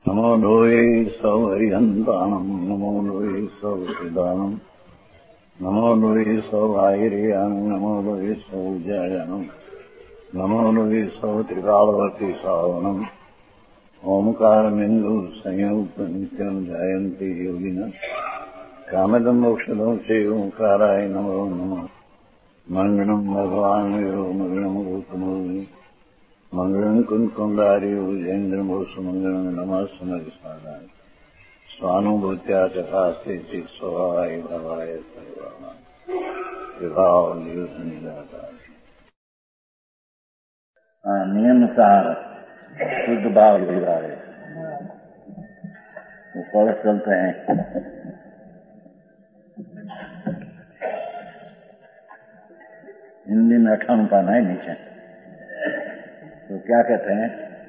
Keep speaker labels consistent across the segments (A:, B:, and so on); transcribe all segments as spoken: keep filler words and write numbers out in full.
A: नमो लोये सौहरिहन्तानम् नमो लोये सौहृदानम् नमो लोये सौभागिर्यानम् नमो लोये सौजयानम् नमो लोये सौत्रिकालवती सावनम् ओंकारमिन्दु संयुक्तनित्यम् जयन्ति योगिनः कामदम् मोक्षदम् श्री ओंकाराय नमो नमः मङ्गलम् भगवान् वीरो मङ्गलम् गौतमोऽग्नि मंगलम कुंकुंडारी उजेन्द्रमोसु मंगलम नमः समरिसानाय स्वानुभूत्या चकास्ते चित स्वभावाय भवाय सर्वाणां विभाव निदाता नियमसार शुद्ध भाव विवाह वो पढ़ चलते हैं। हिंदी में अठावन पाना है नीचे, तो क्या कहते हैं?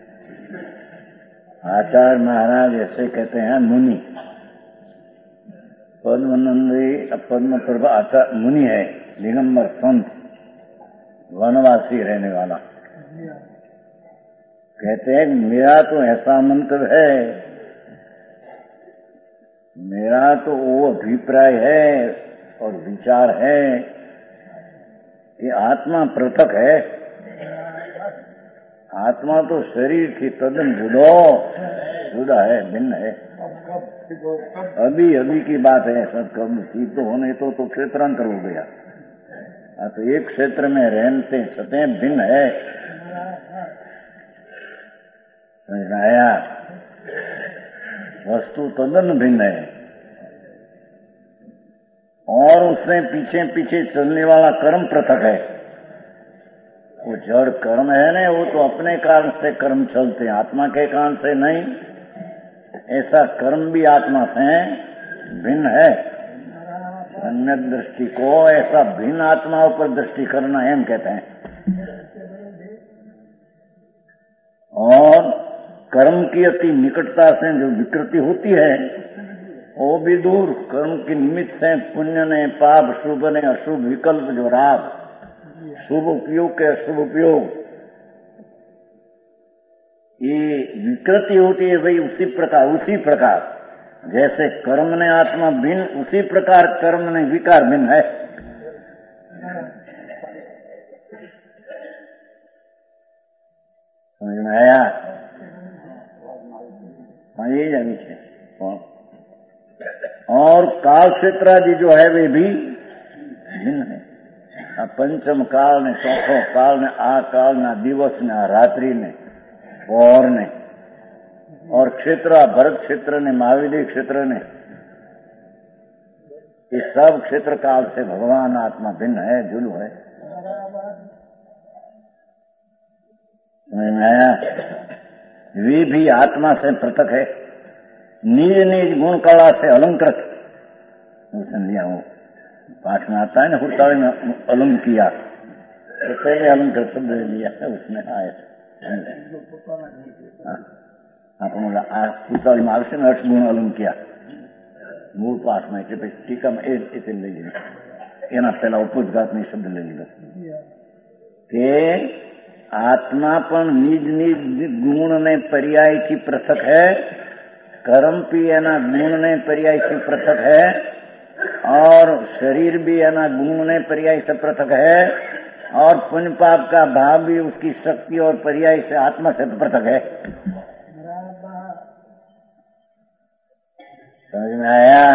A: आचार्य महाराज ऐसे कहते हैं मुनि, पद्मनंदी पद्म प्रभा आचार्य मुनि है, दिगंबर संत, वनवासी रहने वाला। कहते हैं मेरा तो ऐसा मंतव्य है, मेरा तो वो अभिप्राय है और विचार है कि आत्मा पृथक है। आत्मा तो शरीर की तदन जुदो जुदा है, भिन्न है। अभी अभी की बात है, सब कब ठीक तो होने तो तो क्षेत्रांतर हो गया। आ तो एक क्षेत्र में रहते छते भिन्न है। आया वस्तु तदन भिन्न है और उससे पीछे पीछे चलने वाला कर्म पृथक है। वो जड़ कर्म है ना, वो तो अपने कारण से कर्म चलते हैं, आत्मा के कारण से नहीं। ऐसा कर्म भी आत्मा से भिन्न है। सम्यक दृष्टि को ऐसा भिन्न आत्माओं पर दृष्टि करना एम कहते हैं। और कर्म की अति निकटता से जो विकृति होती है वो भी दूर। कर्म के निमित्त से पुण्य ने, पाप, शुभ ने, अशुभ विकल्प जो राग, शुभ उपयोग के अशुभ उपयोग, ये विकृति होती है। वही उसी प्रकार उसी प्रकार जैसे कर्म ने आत्मा भिन्न, उसी प्रकार कर्म ने विकार भिन्न है। समझ में आया? हाँ, ये जानी चाहिए। और काल क्षेत्रादि जो है वे भी भिन्न है। पंचम काल ने, चौथो काल ने, आ काल ने, दिवस ने, रात्रि ने, और ने, और क्षेत्र, भरत क्षेत्र ने, महावीर क्षेत्र ने, ये सब क्षेत्र काल से भगवान आत्मा भिन्न है, जुलू है। समझ में आया? वे भी आत्मा से पृथक है, निज निज गुण कला से अलंकृत। लिया हूं पाठ में आता है ना, हुड़ताड़ी में अलंग किया तो पहले अलंकृत शब्द लिया है उसमें आए। हुड़ताड़ी में आवश्यक अर्थ गुण अलंग किया मूल पाठ में टीका में ले लीजिए। एना पहला उपोद्घात में शब्द ले लीजिए कि आत्मा पण निज निज गुण ने पर्याय की पृथक है, कर्म भी एना गुण ने पर्याय से पृथक है, और शरीर भी एना गुण ने पर्याय से पृथक है, और पुण्य पाप का भाव भी उसकी शक्ति और पर्याय से आत्मा से पृथक है। समझ में आया?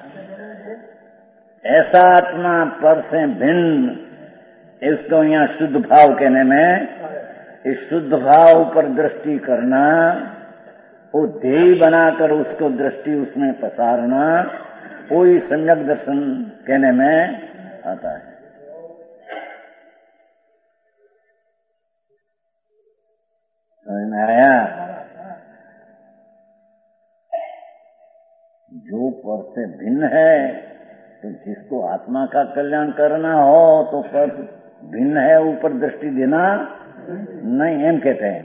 A: ऐसा आत्मा पर से भिन्न, इसको यहाँ शुद्ध भाव कहने में, इस शुद्ध भाव पर दृष्टि करना, वो ध्येय बनाकर उसको दृष्टि उसमें पसारना, कोई सम्यक दर्शन कहने में आता है। समझ में आया? जो पर से भिन्न है, तो जिसको आत्मा का कल्याण करना हो तो पर भिन्न है, ऊपर दृष्टि देना नहीं, एम कहते हैं।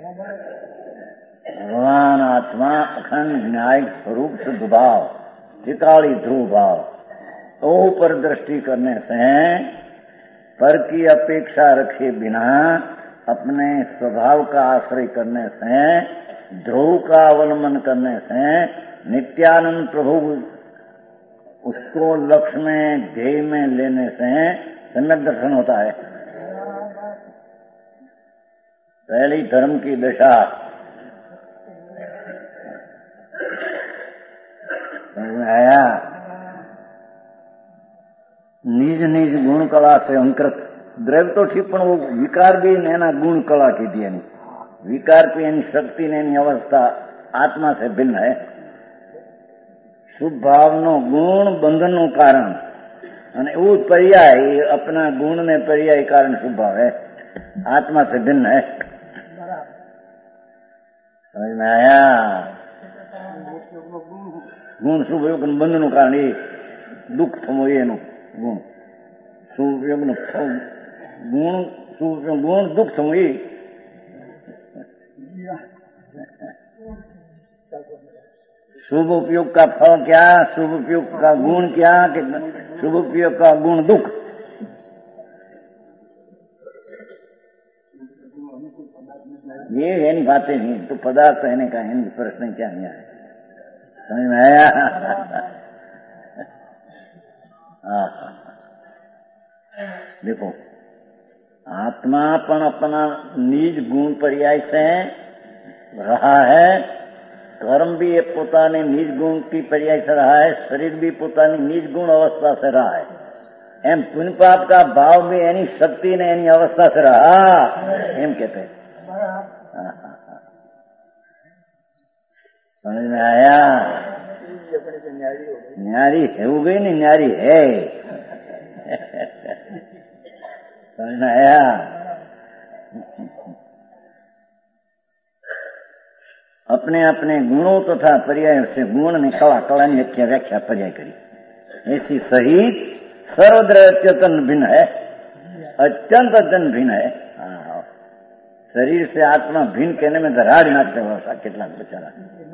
A: भगवान आत्मा अखंड न्यायिक स्वरूप शुद्ध भाव, त्रिकाली ध्रुव भाव, तो ऊपर दृष्टि करने से पर की अपेक्षा रखे बिना अपने स्वभाव का आश्रय करने से, ध्रुव का अवलंबन करने से, नित्यानंद प्रभु उसको लक्ष्य में, ध्येय में लेने से सम्यक दर्शन होता है। पहली धर्म की दशा समझ में आया। निज निज गुण कला से अंकृत द्रव्य तो ठीक, पण वो विकार भी एना गुण कला कीधी एनी विकार की एनी शक्ति ने एनी अवस्था आत्मा से भिन्न है। शुभ भावनो गुण बंधन नु कारण અને એવું पर्याय अपना गुण ने पर्याय कारण शुभ भाव है, आत्मा से भिन्न है। समझ में आया। गुण शुभ योग बंधन नु कारण ये दुख थमो एनु गुण शुभ योग गुण शुभ गुण दुख थमो ये शुभ उपयोग का फल क्या, शुभ उपयोग का गुण क्या, कि शुभ उपयोग का गुण दुख। ये है नहीं बातें नहीं तो पदार्थ कहने का है, प्रश्न क्या नहीं आया। समझ में आया। देखो आत्मा पण अपना निज गुण पर्याय से रहा है, कर्म भी ये पोताने निज गुण की पर्याय से रहा है, शरीर भी पोतानी निज गुण अवस्था से रहा है। एम पुण्य पाप का भाव भी एनी शक्ति ने एनी अवस्था से रहा, एम कहते हैं। समझ में आया। न्यारी है हो गई नहीं, न्यारी है। समझ में आया। अपने अपने गुणों तथा तो पर्याय से गुण ने कला कला ने व्याख्या व्याख्या पर्याय करी। ऐसी सहित सर्वद्रव्यतन भिन्न है, अत्यंत अत्यंत भिन्न है। हाँ, शरीर से आत्मा भिन्न कहने में दराड़ नाखते हो કેટલા બચારા।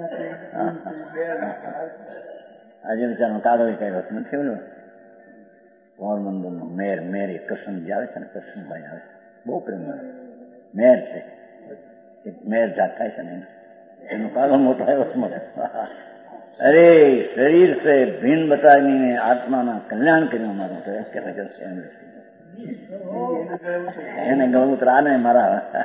A: આજે બચારાનો કાગળ કઈ રસ નથી બોલ્યો પોરબંદરનો મેર મેર એ કૃષ્ણજી આવે છે ને, કૃષ્ણભાઈ આવે બહુ પ્રેમ મેર છે, એક મેર જાત થાય છે ને એનો કાગળ મોટો આવ્યો સ્મર। અરે શરીર से भिन्न बताने आत्मा ना कल्याण કર્યું મારું તો કે રજસ એને ગૌમૂત્ર આને મારા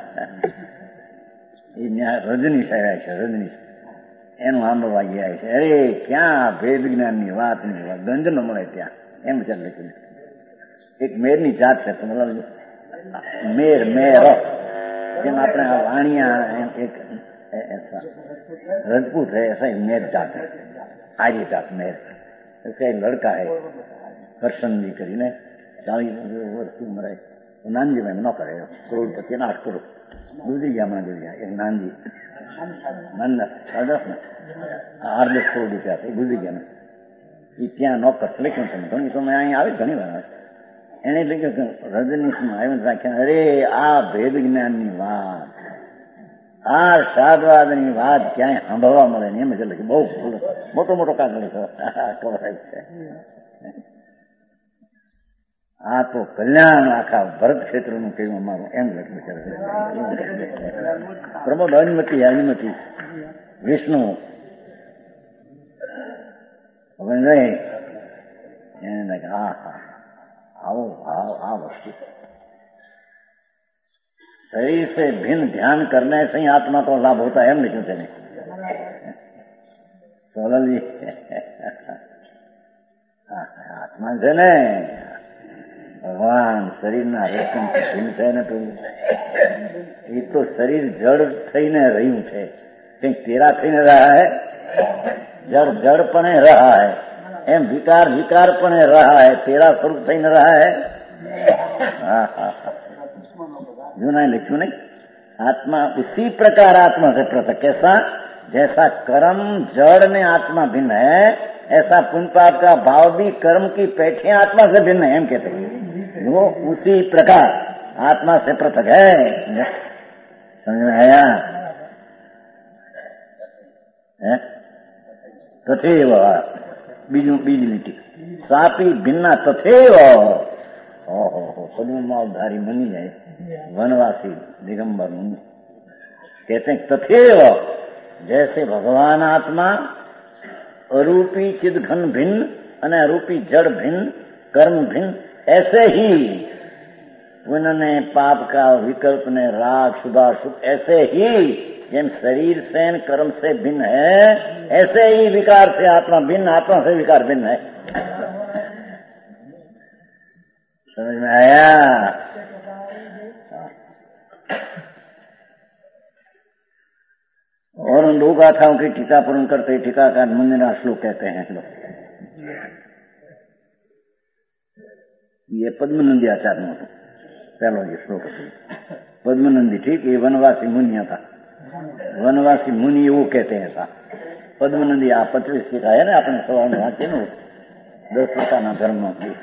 A: એ રજનીશ આવ્યા છે, રજનીશ એનું સાંભળવા ગયા છે। અરે ક્યાં ભેદ વિજ્ઞાનની વાત ની વાત ગંજ ન મળે ત્યાં એમ વિચાર લખ્યું। એક મેરની જાત છે મેર મેર જેમ આપણે વાણિયા એક ऐसा रजपूत है, ऐसा ही मेर जात है, आर्य जात मेर। ऐसा एक लड़का है करशन जी करीने चालीस वर्ष की उम्र है, नानजी में न करे करोड़पति ना आठ करोड़ गुजरी गया मैं गुजरी गया एक नानजी नंद दस ने आठ दस करोड़ रुपया थे गुजरी गया मैं क्या नौकर सिलेक्शन से घणी तो मैं અહીં આવી ઘણી વાર એને લખ્યું રજનીશમાં આવ્યું રાખ્યા। અરે આ ભેદ જ્ઞાનની વાત, આ સાદવાદની વાત ક્યાંય સાંભળવા મળે ને એમ એટલે બહુ મોટો મોટો કાગળ કવરાય છે। આ તો કલ્યાણ આખા ભરત ક્ષેત્રનું કહ્યું અમારું એમ લખ્યું છે। પ્રમોદ અનુમતિ અનુમતિ વિષ્ણુ હવે નહીં એને હા હા આવો ભાવ આ વસ્તુ शरीर से भिन्न ध्यान करने से ही आत्मा को लाभ होता है। हम लिखूं थे सोलल जी आत्मा से ने भगवान शरीर ना रक्षण भिन्न थे ने तो ये तो शरीर जड़ थईने रह्યું છે, કંઈક તેરા થઈને रहा है, जड़ जड़पणे रहा है, एम विकार विकारपणे रहा है, तेरा स्वरूप थईने रहा है। हाँ हाँ जूना लिखू नहीं, आत्मा उसी प्रकार आत्मा से पृथक। कैसा? जैसा कर्म जड़ में आत्मा भिन्न है, ऐसा पुण्य पाप का भाव भी कर्म की पैठियां आत्मा से भिन्न है। हम कहते हैं वो उसी प्रकार आत्मा से पृथक है। समझ में आया? तथैव बीजू बीज लीटी सापी भिन्ना तथैव हो हो हो पद्ममालधारी मुनि है, वनवासी दिगंबर मुनि। कहते हैं तथैव, जैसे भगवान आत्मा अरूपी चिद घन भिन्न અને अरूपी जड़ भिन्न, कर्म भिन्न, ऐसे ही पुण्य ने पाप का, विकल्प ने राग शुभाशुभ, ऐसे ही जेम शरीर से कर्म से भिन्न है, ऐसे ही विकार से आत्मा भिन्न, आत्मा से विकार भिन्न है। समझ में आया? और उन दो गाथाओं की टीका पूर्ण करते टीकाकार मुनिना श्लोक कहते हैं लोग। ये पद्मनंदी आचार्य में चलो ये श्लोक पद्मनंदी, ठीक, ये वनवासी मुनिया था, वनवासी मुनि वो कहते हैं ऐसा। पद्मनंदी आ पच्चीस टीका है ना, अपने सवाल में वांचे नो दस प्रकार धर्म की।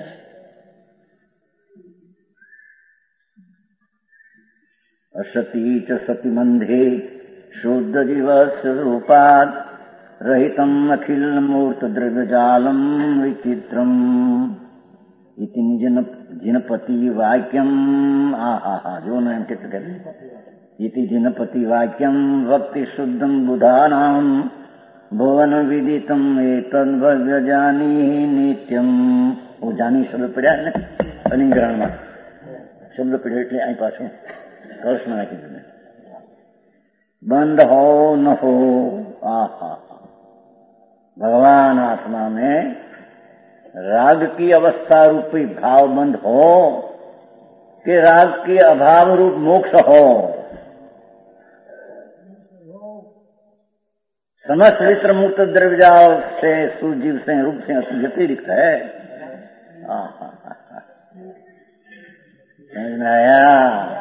A: असती च सती मंदे शुद्ध जीवस्य रूपात् रहितम् अखिल मूर्त द्रव्यजालम विचित्रम इति निजन जिनपति वाक्यम। आहा, जो नाम कित कहते इति जिनपति वाक्यम वक्ति शुद्धम बुधानाम भुवन विदितम एतद् भव्य जानी नित्यम। वो जानी शब्द पढ़ा है ना अलिंग्रहण में, शब्द पढ़े એટલે અહીં પાછું કૃષ્ણ નાખી દીધું, बंद हो न हो। आहा, भगवान आत्मा में राग की अवस्था रूपी भाव बंद हो कि राग के अभाव रूप मोक्ष हो। समस्त वित्र मुक्त द्रव्यजाल से सुजीव से रूप से व्यतिरिक्त है। समझ में आया?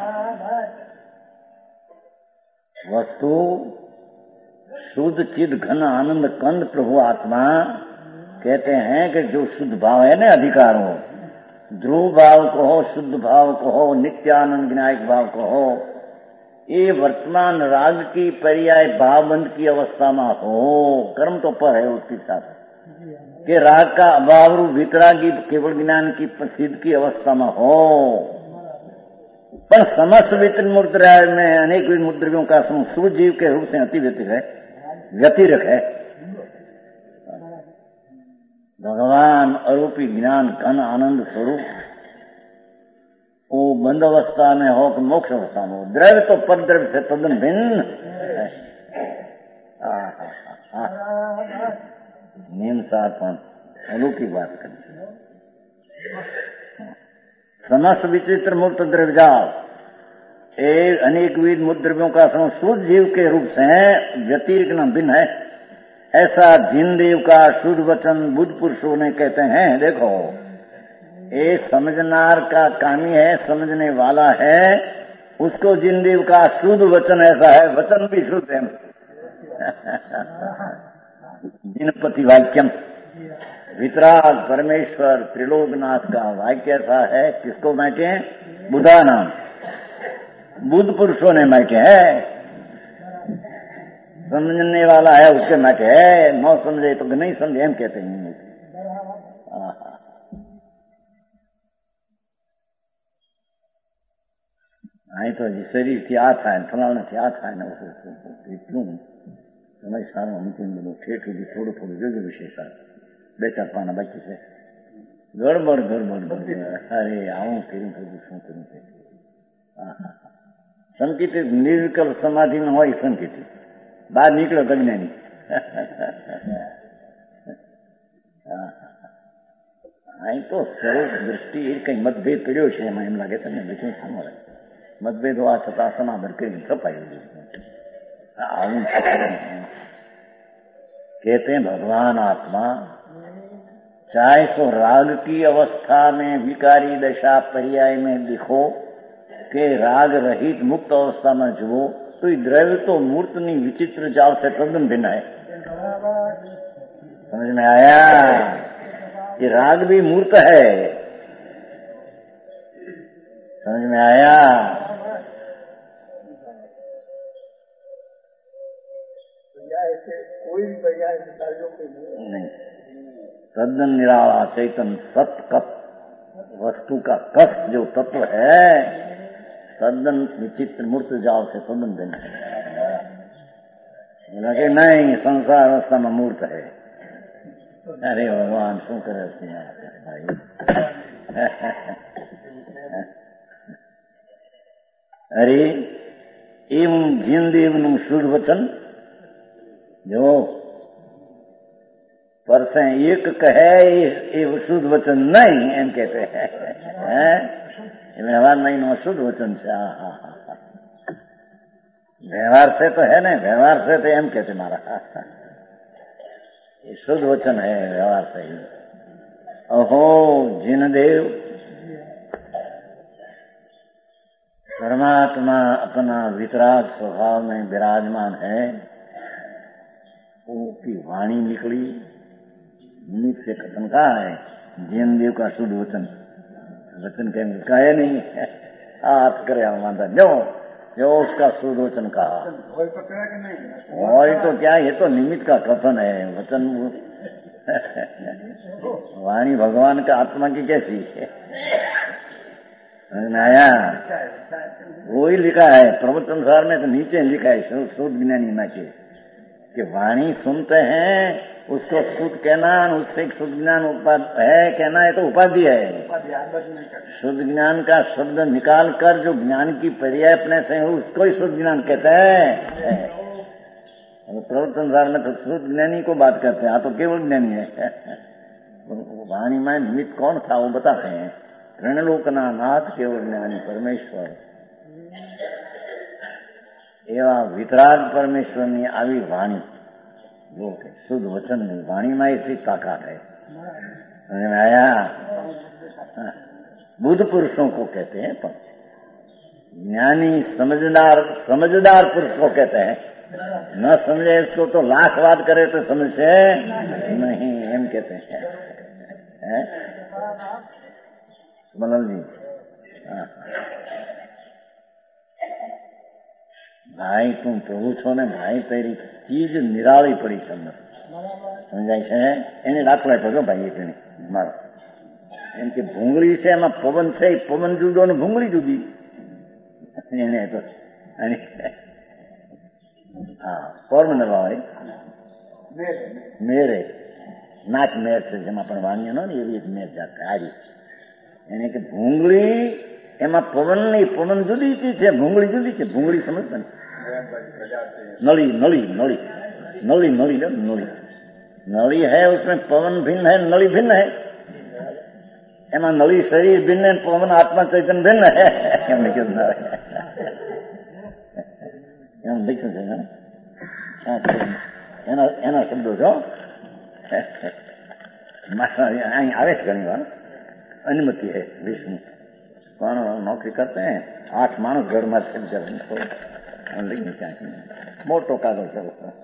A: वस्तु शुद्ध चिद घन आनंद कंद प्रभु आत्मा कहते हैं कि जो शुद्ध भाव है ना, अधिकार हो, ध्रुव भाव को हो, शुद्ध भाव को हो, नित्यानंद विनायक भाव को हो, ये वर्तमान राग की पर्याय भावबंध की अवस्था में हो। कर्म तो पर है उसके साथ कि राग का अभाव रूप वितरागी केवल ज्ञान की प्रसिद्ध की अवस्था में हो। पर समस्त वित्र मुद्रा में अनेक मुद्रियों का समूह सुजीव के रूप से अति व्यतिरिक्त है, व्यतिरिक्त है। भगवान अरूपी ज्ञान घन आनंद स्वरूप वो बंद अवस्था में हो कि मोक्ष अवस्था में हो। द्रव्य तो पर द्रव्य से तदन भिन्न है। नियम सार्थन अलौकिक बात करनी। समस्त विचित्र मुक्त द्रव्यजाल एक अनेकविध मुद्रव्यों का समूह शुद्ध जीव के रूप से व्यतिरिक्त न भिन्न है, ऐसा जिन देव का शुद्ध वचन बुद्ध पुरुषों ने कहते हैं। देखो, ये समझनार का कामी है, समझने वाला है, उसको जिन देव का शुद्ध वचन ऐसा है, वचन भी शुद्ध है। जिनपति वाक्यम, वितराग परमेश्वर त्रिलोकनाथ का वाक्य ऐसा है, किसको मैके हैं? बुधा नाम बुद्ध पुरुषों ने मैके है। समझने वाला है उसके मैके है, न समझे तो नहीं समझे हम कहते हैं। आई तो शरीर थी आ था फलाना थी आ था ને એટલું સમય સારું અંતિમ બધું ઠેઠ સુધી થોડું થોડું જોજો વિશેષ બે ચાર પાના બાકી છે. ગડબડ ગડબડ ગડબડ અરે આવું કર્યું થયું શું કર્યું છે. સંકિત નિર્વિકલ્પ સમાધિ ન હોય સંકિત બહાર નીકળ્યો અજ્ઞાની. અહીં તો સરસ દ્રષ્ટિ એ કઈ મતભેદ પડ્યો છે એમાં એમ લાગે છે ને લેકિન સાંભળે मतभेद हुआ छता समाधन के छपाई आऊं कहते हैं भगवान आत्मा चाहे सो राग की अवस्था में विकारी दशा पर्याय में दिखो के राग रहित मुक्त अवस्था में जुओ तो ये द्रव्य तो मूर्तनी विचित्र जाल से तद्दन भिन्न है. समझ में आया? ये राग भी मूर्त है. समझ में आया? कोई भी पर्याय नहीं, तद्दन निराला चैतन सत कप वस्तु का कष्ट जो तत्व है तद्दन विचित्र मूर्त जाव से संबंध नहीं लगे नहीं संसार अवस्था में मूर्त है। अरे भगवान शू करे भाई अरे एवं जिनदेवનું શુદ્ધ વચન જો પરસે એક કહે એ શુદ્ધ વચન નહીં એમ કહેते हैं व्यवहार नहीं नो शुद्ध वचन से व्यवहार से तो है ना व्यवहार से तो एम कहते मारा ये शुद्ध वचन है व्यवहार से ही। अहो जिनदेव परमात्मा अपना वितराग स्वभाव में विराजमान है, उसकी वाणी निकली निमित्त से कथन कहा है जिनदेव का शुद्ध वचन वचन कहेंगे कहे नहीं हाथ करे मानता जो जो उसका शुद्ध वचन कहा वही तो क्या ये तो निमित्त का कथन है वचन वाणी भगवान का आत्मा की कैसी है आया वही लिखा है प्रवचन सार में तो नीचे लिखा है शुद्ध ज्ञानी ना के कि वाणी सुनते हैं उसको शुद्ध कहना उससे शुद्ध ज्ञान है कहना है तो उपाधि है। शुद्ध ज्ञान का शब्द निकाल कर जो ज्ञान की पर्याय अपने से उसको ही शुद्ध ज्ञान कहते हैं। प्रवचन सार में तो शुद्ध ज्ञानी को बात करते हैं, हाँ तो केवल ज्ञानी है। वाणी में निमित्त कौन था वो बताते हैं त्रिलोकना नाथ केवल ज्ञानी परमेश्वर एवं वितराग परमेश्वर ने આવી वाणी जो शुद्ध वचन नहीं वाणी में ऐसी ताकत है समझ में आया। बुद्ध पुरुषों को कहते हैं पर ज्ञानी समझदार समझदार पुरुष को कहते हैं न समझे इसको तो लाख बात करे तो समझ से नहीं एम कहते हैं। मलल जी भाई तुम प्रभु छो ने भाई तेरी चीज निराળી पड़ी છે અંદર સમજાય છે એને દાખલા આપ્યો ભાઈ એક મારો એમ કે ભૂંગળી છે એમાં પવન છે પવન જુદો ને ભૂંગળી जुदी એને તો હા પોરબંદર વાળી મેરે નાચ મેર છે જેમાં પણ વાણીઓ ને એવી એક મેર જાત આવી એને કે ભૂંગળી એમાં પવન નહીં પવન જુદી ચીજ છે ભૂંગળી જુદી છે ભૂંગળી સમજતા ને नली नली नली नली नली नली नली है उसमें पवन भिन्न है नली भिन्न है एमा नली शरीर भिन्न है पवन आत्मा चैतन्य भिन्न है एना शब्दों जो आवे घनी बार अनुमति है विष्णु कौन नौकरी करते हैं आठ मानस घर में मोटो कागज છે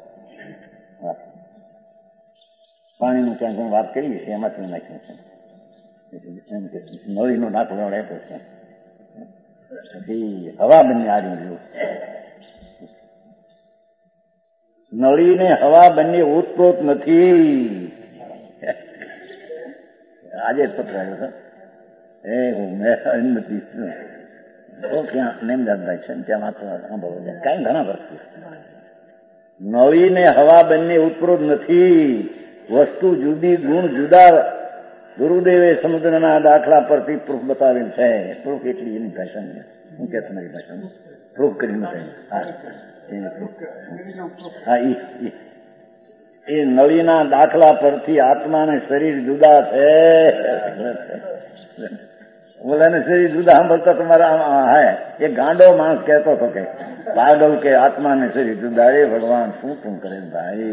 A: પાણીનું ક્યાં કોઈ વાત કરીએ છીએ એમાંથી નાખ્યું છે એમ કે નળીનો દાખલો આપ્યો છે પછી હવા બંને આડ્યું રહ્યું નળીને હવા બંને ઓતપ્રોત નથી આજે જ પત્ર આવ્યો છે એ હું મેં અનુમતિ તો ક્યાં નેમદાદભાઈ છે ત્યાં માત્ર સાંભળો છે કાંઈ ઘણા વર્ષથી નળી ને હવા બંને ઉપરોત નથી વસ્તુ જુદી ગુણ જુદા ગુરુદેવે સમુદ્રના દાખલા પરથી પ્રૂફ બતાવેલ છે પ્રૂફ એટલી એની ભાષા હું કે તમારી ભાષા પ્રૂફ કરી નથી હા એ નળીના દાખલા પરથી આત્મા ને શરીર જુદા છે बोला ने शरीर जुदा साभता तुम्हारा है ये गांडो मांस कहतो तो के पागल के आत्मा ने शरीर जुदा है भगवान शू तुम करे भाई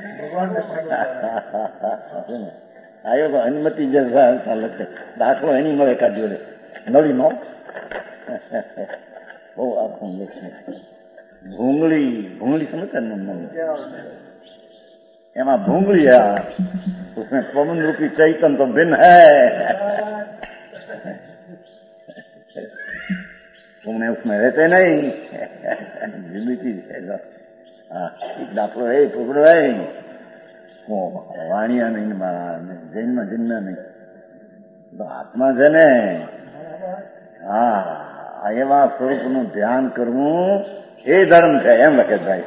A: आयो तो अनुमति जैसा लगे दाखलो एनी मळे काढ्यो रे नळी नो वो आपको देखने भूंगली भूंगली समझते हैं एमा भूंगली है उसमें पवन रूपी चैतन्य तो भिन्न है तुमने उसमें रहते नहीं जिंदगी दाखलो है टुकड़ो है वो वाणिया नहीं जन्म जन्म नहीं તો આત્મા છે ને હા એવા સ્વરૂપનું ધ્યાન કરવું એ ધર્મ છે એમ લખે ભાઈ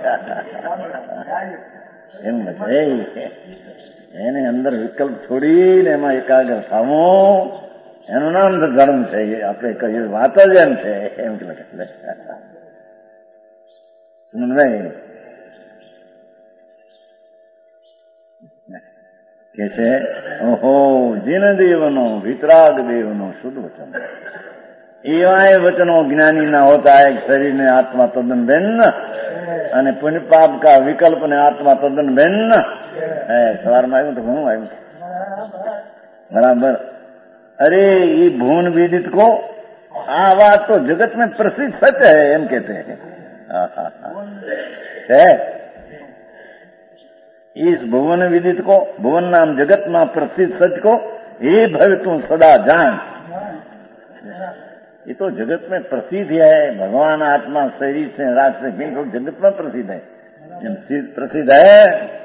A: એમ લખે એને અંદર વિકલ્પ છોડીને એમાં એકાગ્ર થવું એનું નામ તો ધર્મ છે. આપણે કહ્યું વાત જ એમ છે એમ લખે કે છે ઓહો જીન દેવનો વિતરાગ દેવનો શુદ્ધ વચન એવા વચનો જ્ઞાની ના હોતા એક શરીર ને આત્મા તદ્દન ભિન્ન અને પુण्य पाप का विकल्प ने आत्मा तद्दन भिन्न है. સવારમાં આવ્યું તો ઘણું આવ્યું बराबर. अरे ये भुवन विदित को आ बात तो जगत में प्रसिद्ध सच है एम कहते हैं. है इस भुवन विदित को भुवन नाम जगत में प्रसिद्ध सच को हे भव तू सदा जान. ये तो जगत में प्रसिद्ध है. भगवान आत्मा शरीर से राज से भिन्न जगत में प्रसिद्ध है. प्रसिद्ध है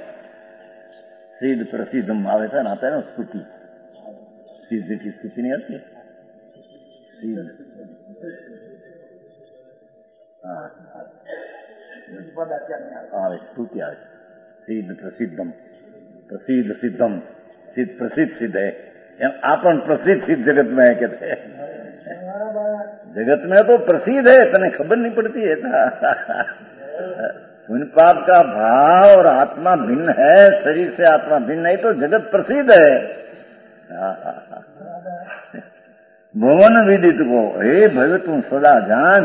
A: सिद्ध प्रसिद्ध आवे था ना आता है ना स्तुति सिद्ध की स्तुति नहीं आती सिद्ध आवे स्तुति आवे सिद्ध प्रसिद्धम प्रसिद्ध सिद्धम सिद्ध प्रसिद्ध सिद्ध है. आपन प्रसिद्ध सिद्ध जगत में है कहते हैं. जगत में तो प्रसिद्ध है तने खबर नहीं पड़ती है. पुण्य पाप का भाव और आत्मा भिन्न है शरीर से आत्मा भिन्न नहीं तो जगत प्रसिद्ध है. भुवन विदित को हे भव तू सदा जान.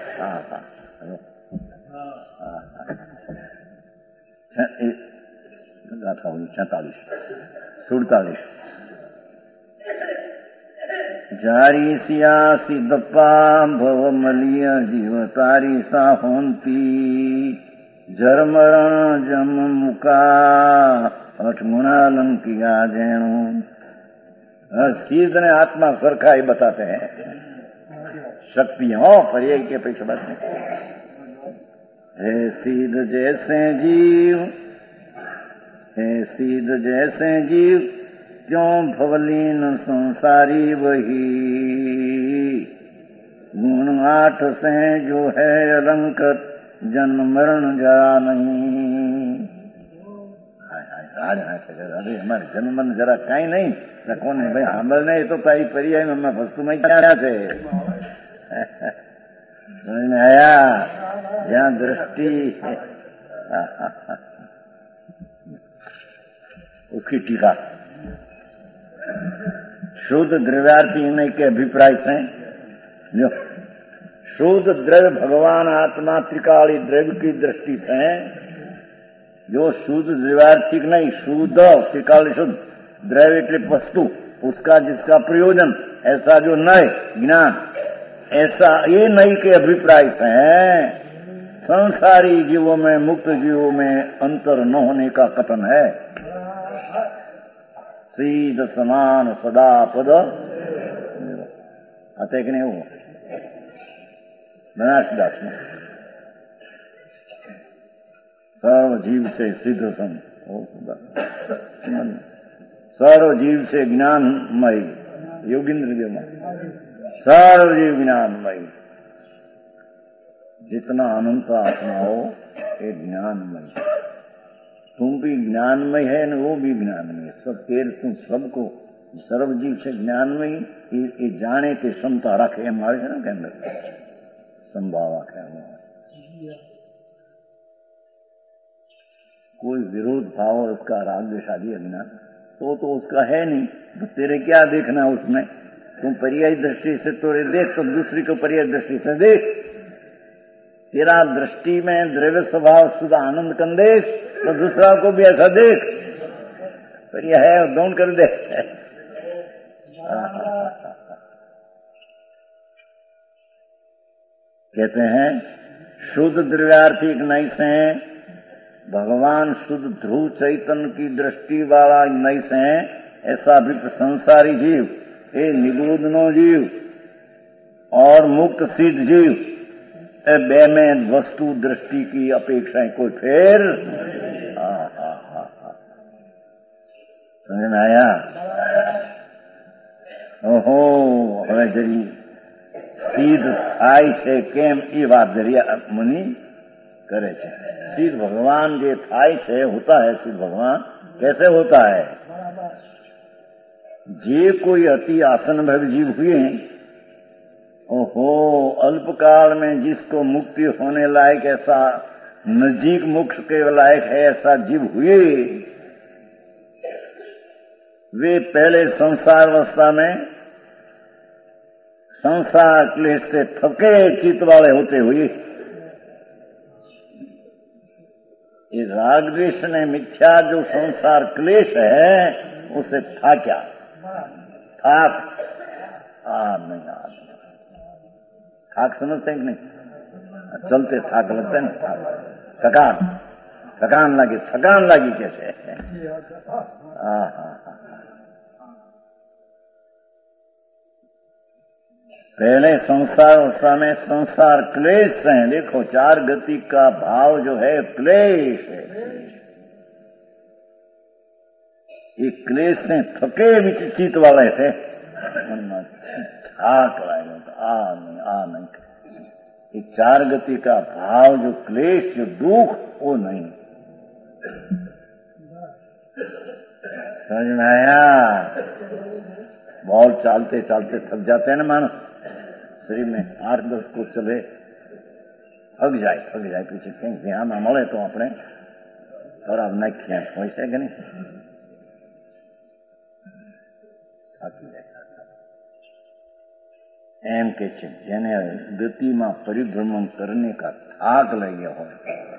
A: गाथा हुई सैतालीस सुड़तालीस जारी सिया सिद्धप्पा भव मलिय जीव तारी सा होंती जरमरण जम मुका अठमुना लंकिया जैणु. सिद्ध ने आत्मा सरखा ही बताते हैं शक्ति हो पर ये के पीछे बात नहीं. हे सिद्ध जैसे जीव हे सिद्ध जैसे जीव क्यों भवलीन संसारी वही गुण आठ से जो है अलंकृत जन्म मरण जरा नहीं. अरे हमारे जन्म मरण जरा कहीं नहीं न कौन है भाई हमल नहीं तो कई पर्याय में मैं वस्तु में क्या थे समझ में आया. यहाँ दृष्टि उसकी टीका शुद्ध द्रव्यार्थी इन्हीं के अभिप्राय से जो शुद्ध द्रव्य भगवान आत्मा त्रिकाली द्रव्य की दृष्टि से जो शुद्ध द्रव्यार्थिक नहीं शुद्ध त्रिकाली शुद्ध द्रव्य के वस्तु उसका जिसका प्रयोजन ऐसा जो नए ज्ञान ऐसा ये नई के अभिप्राय से है. संसारी जीवों में मुक्त जीवों में अंतर न होने का कथन है. सीध समान सदा पद आते कि नहीं वो बनारसदास में सर्व जीव से सिद्ध सन सर्व जीव से ज्ञानमय योगिंद्र देव सर्व जीव ज्ञानमय जितना अनंत आत्मा हो ये ज्ञानमय. तुम भी ज्ञानमय है न वो भी ज्ञानमय सब तेर तुम सबको सर्वजीव से ज्ञानमय ये जाने की क्षमता रखे हमारे है ना के अंदर संभाव आखे कोई विरोध भाव और उसका राग द्वेष आदि अज्ञान तो तो उसका है नहीं तो तेरे क्या देखना उसमें. तुम पर्यायी दृष्टि से तोड़े देख तो दूसरी को पर्यायी दृष्टि से देख. तेरा दृष्टि में द्रव्य स्वभाव शुद्ध आनंद कंदेश तो दूसरा को भी ऐसा देख पर यह है दौड़ कर दे. कहते हैं शुद्ध द्रव्यार्थिक नहीं से भगवान शुद्ध ध्रुव चैतन्य की दृष्टि वाला नहीं से ऐसा भी संसारी जीव ये निबोधनो जीव और मुक्त सिद्ध जीव बे में वस्तु दृष्टि की अपेक्षा कोई फेर समझ में आया. ઓહો હવે જરી સિદ્ધ થાય છે કેમ એ વાત જરી મુનિ करे छे। सिद्ध भगवान जे थाय छे होता है सिद्ध भगवान कैसे होता है? जे कोई अति आसन भव जीव हुए, ओहो अल्पकाल में जिसको मुक्ति होने लायक ऐसा नजीक मोक्ष के लायक है ऐसा जीव हुए, वे पहले संसार अवस्था में संसार क्लेश से थके चित्त वाले होते हुए ये राग द्वेष ने मिथ्या जो संसार क्लेश है उसे था क्या थाक आ नहीं आ थाक समझते हैं कि नहीं? चलते थाक लगता है ना, थाक थकान थकान लगी थकान लगी कैसे? हाँ हाँ हाँ पहले संसार अवस्था में संसार क्लेश है। देखो चार गति का भाव जो है क्लेश है। ये क्लेश से थके विचित वाले थे थाक लाएगा आ नहीं आ नहीं। ये चार गति का भाव जो क्लेश जो दुख वो नहीं। समझ में आया? बहुत चालते चालते थक जाते हैं ना मानस, शरीर में आठ दस को चले थक जाए थक जाए पीछे कहीं ध्यान में મળે तो આપણે ખરાબ નાખીએ હોય છે કે નહીં? થાકી જાય એમ કે છે જેને ગતિમાં પરિભ્રમણ करने का થાક लग गया हो।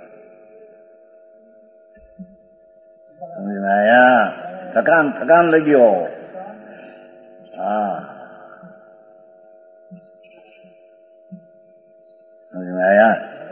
A: समझ में आया? थकान थकान लगी हो। हाँ समझ में आया?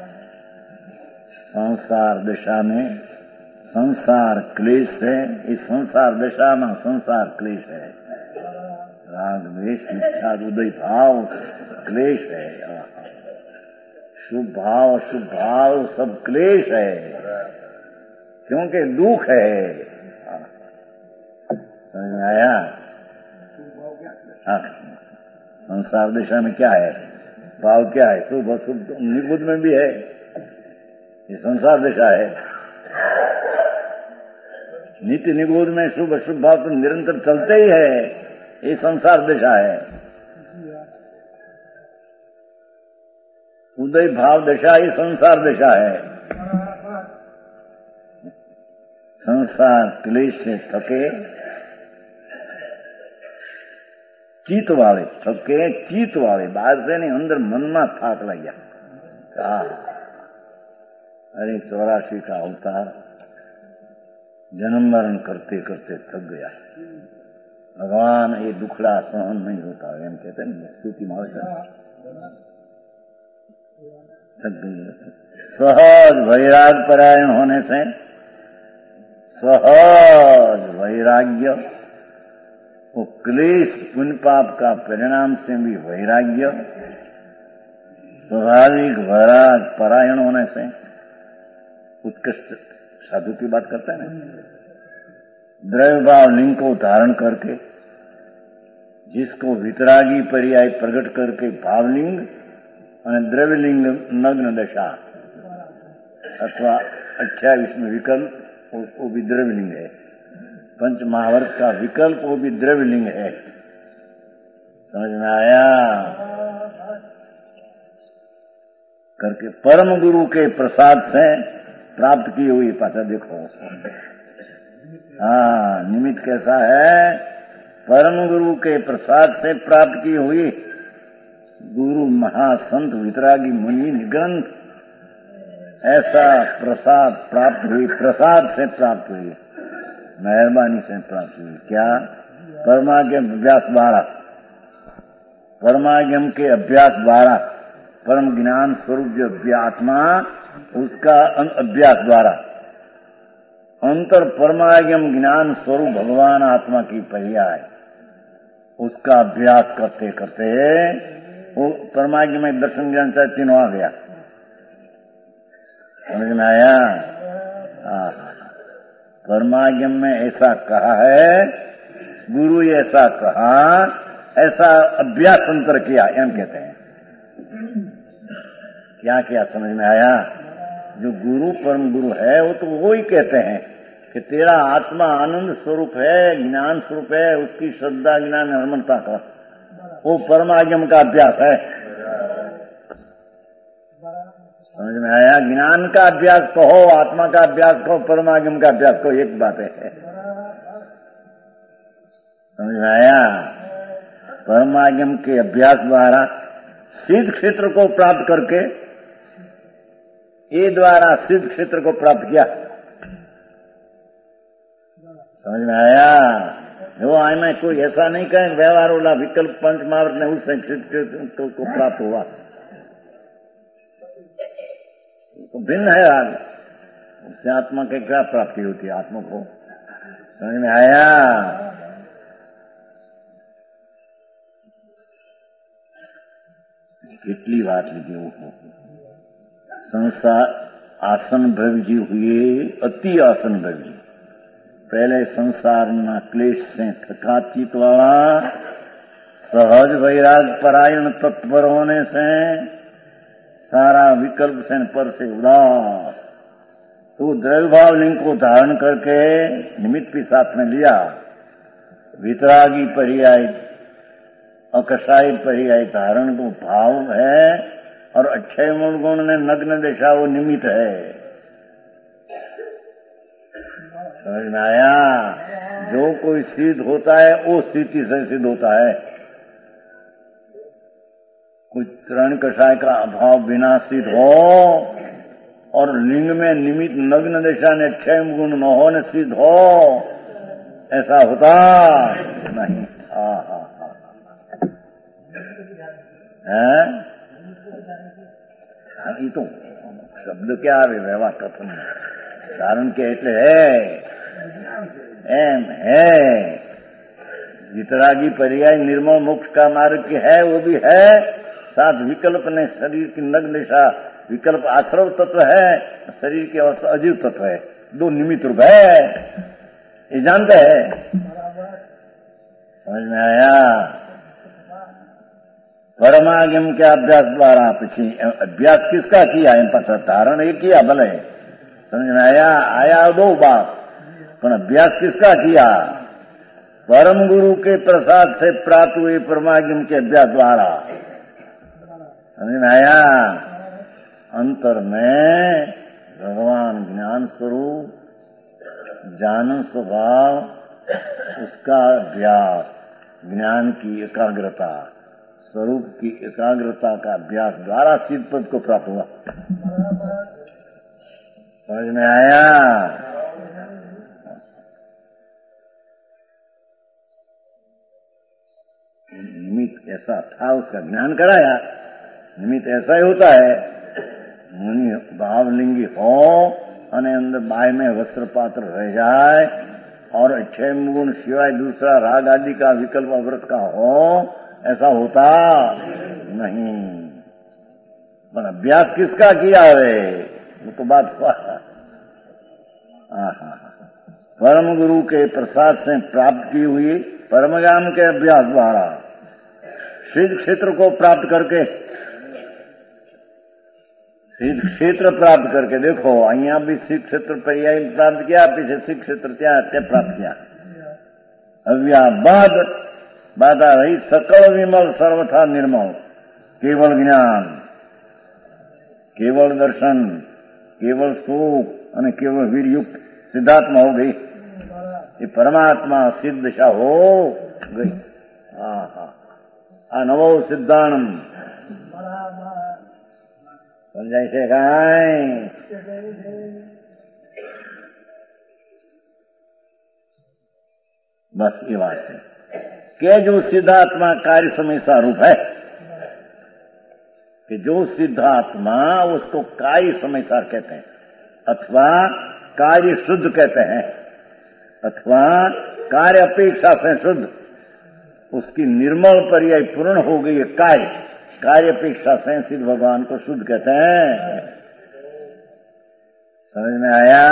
A: संसार दशा में संसार क्लेश है। इस संसार दशा में संसार क्लेश है। राग द्वेष मिथ्या उदय भाव क्लेश है। शुभ भाव शुभ भाव सब क्लेश है क्योंकि दुख है। समझ में आया? हाँ संसार दशा में क्या है? भाव क्या है? शुभ अशुभ निगुद में भी है। ये संसार दशा है। नित्य निगुद में शुभ अशुभ भाव तो निरंतर चलते ही है। ये संसार दशा है। उदय भाव दशा ये संसार दशा है। संसार क्लेश से थके चीत वाले थके चीत वाले बाहर से नहीं अंदर मन में थाक लग गया। अरे चौरासी का अवतार जन्म मरण करते करते थक गया। भगवान ये दुखड़ा सहन नहीं होता एम कहते हैं स्तुति में थक गई। सहज वैराग परायण होने से सहज वैराग्य वो क्लेश पुण्य पाप का परिणाम से भी वैराग्य स्वाभाविक वैराग परायण होने से उत्कृष्ट साधु की बात करता है ना। द्रव्य भाव लिंग को धारण करके जिसको वितरागी पर्याय प्रकट करके भावलिंग और द्रव्यलिंग नग्न दशा अथवा अट्ठाईस में विकल्प वो भी द्रव्यलिंग है। पंच महावर्त का विकल्प वो भी द्रव्यलिंग है। समझ में आया? करके परम गुरु के प्रसाद से प्राप्त की हुई पाचा देखो। हाँ निमित्त कैसा है? परम गुरु के प्रसाद से प्राप्त की हुई गुरु महासंत वितरागी मुनि ग्रंथ ऐसा प्रसाद प्राप्त हुई। प्रसाद से प्राप्त हुई, मेहरबानी से प्राप्त हुई। क्या? परमागम अभ्यास द्वारा, परमागम के अभ्यास द्वारा परम ज्ञान स्वरूप जो आत्मा उसका अभ्यास द्वारा अंतर परमागम ज्ञान स्वरूप भगवान आत्मा की पर्याय उसका अभ्यास करते करते वो परमागम में दर्शन ज्ञान से चिन्ह आ गया। समझ में आया? परमागम में ऐसा कहा है, गुरु ऐसा कहा ऐसा अभ्यास अंतर किया, एम कहते हैं। क्या किया समझ में आया? जो गुरु परम गुरु है वो तो वो ही कहते हैं कि तेरा आत्मा आनंद स्वरूप है, ज्ञान स्वरूप है, उसकी श्रद्धा ज्ञान निर्मलता का वो परमागम का अभ्यास है। समझ में आया? ज्ञान का अभ्यास कहो, आत्मा का अभ्यास कहो, परमागम का अभ्यास कहो, एक बात है। समझ में आया? परमागम के अभ्यास द्वारा सिद्ध क्षेत्र को प्राप्त करके ये द्वारा सिद्ध क्षेत्र को प्राप्त किया। समझ में आया? वो आय में कोई ऐसा नहीं कहे व्यवहार वाला विकल्प पंच महावृत ने उससे सिद्ध क्षेत्र को प्राप्त हुआ, तो भिन्न है। आज उससे आत्मा के क्या प्राप्ति होती है? आत्मा को समझ में आया? કેટલી વાત લીધી। संसार आसन भवजी हुए अति आसन भवजी। पहले संसार ना क्लेश से थका चित वाला सहज वैराग परायण तत्पर होने से सारा विकल्प से पर से उदास, तो द्रव्य भाव लिंग को धारण करके निमित्त भी साथ में लिया। वितरागी पर्याय अकषाय पर्याय धारण को भाव है, और अक्षय मूल गुण ने नग्न दशा वो निमित्त है। समझ में आया? जो कोई सिद्ध होता है वो स्थिति से सिद्ध होता है। कुछ तरण कषाय का अभाव बिना सिद्ध हो और लिंग में निमित्त नग्न दशा ने अक्षय गुण न होने सिद्ध हो, ऐसा होता नहीं। हाँ हाँ हाँ એ તો શબ્દ ક્યાં આવે? વ્યવહાર કથન કારણ કે એટલે હે એમ है। वितरागी पर्याय निर्मल मोक्ष का मार्ग की है, वो भी है। साथ विकल्प ने शरीर की नग्न दिशा विकल्प आश्रव तत्व है, शरीर की अवस्था अजीव तत्व है, दो निमित्त रूप है। ये जानते हैं? समझ में आया? परमागम के अभ्यास द्वारा पीछे अभ्यास किसका किया? इन पर धारण एक किया भले, समझ में आया? आया दो बात, पर अभ्यास किसका किया? परम गुरु के प्रसाद से प्राप्त हुए परमागम के अभ्यास द्वारा। समझ में आया? अंतर में भगवान ज्ञान स्वरूप जानन स्वभाव उसका अभ्यास, ज्ञान की एकाग्रता, स्वरूप की एकाग्रता का अभ्यास द्वारा सिद्ध पद को प्राप्त हुआ। समझ में आया? निमित्त ऐसा था, उसका ज्ञान कराया। निमित्त ऐसा ही होता है, मुनि भावलिंगी हो और अंदर बाय में वस्त्र पात्र रह जाए और अक्षय गुण सिवाय दूसरा राग आदि का विकल्प अवृत का हो, ऐसा होता नहीं। पर अभ्यास किसका किया है? वो तो बात हुआ। परम गुरु के प्रसाद से प्राप्त की हुई परमज्ञान के अभ्यास द्वारा सिद्ध क्षेत्र को प्राप्त करके, सिद्ध क्षेत्र प्राप्त करके, देखो अहिया भी सिद्ध क्षेत्र पर्याय प्राप्त किया, पीछे सिद्ध क्षेत्र क्या प्राप्त किया। अव्याबाद बाधा रही सकल विमल सर्वथा निर्मल, केवल ज्ञान, केवल दर्शन, केवल सुख और केवल वीरयुक्त सिद्धात्मा हो गई। ये परमात्मा सिद्ध दशा हो गई। हाँ हाँ आ नवो सिद्धानम समझाई से गाय। बस ये बात है कि जो सिद्धात्मा कार्य समय स्वरूप है, कि जो सिद्धात्मा उसको कार्य समय सार कहते हैं, अथवा कार्य शुद्ध कहते हैं, अथवा कार्य अपेक्षा से शुद्ध, उसकी निर्मल पर्याय पूर्ण हो गई है। कार्य कार्य अपेक्षा से सिद्ध भगवान को शुद्ध कहते हैं। समझ में आया?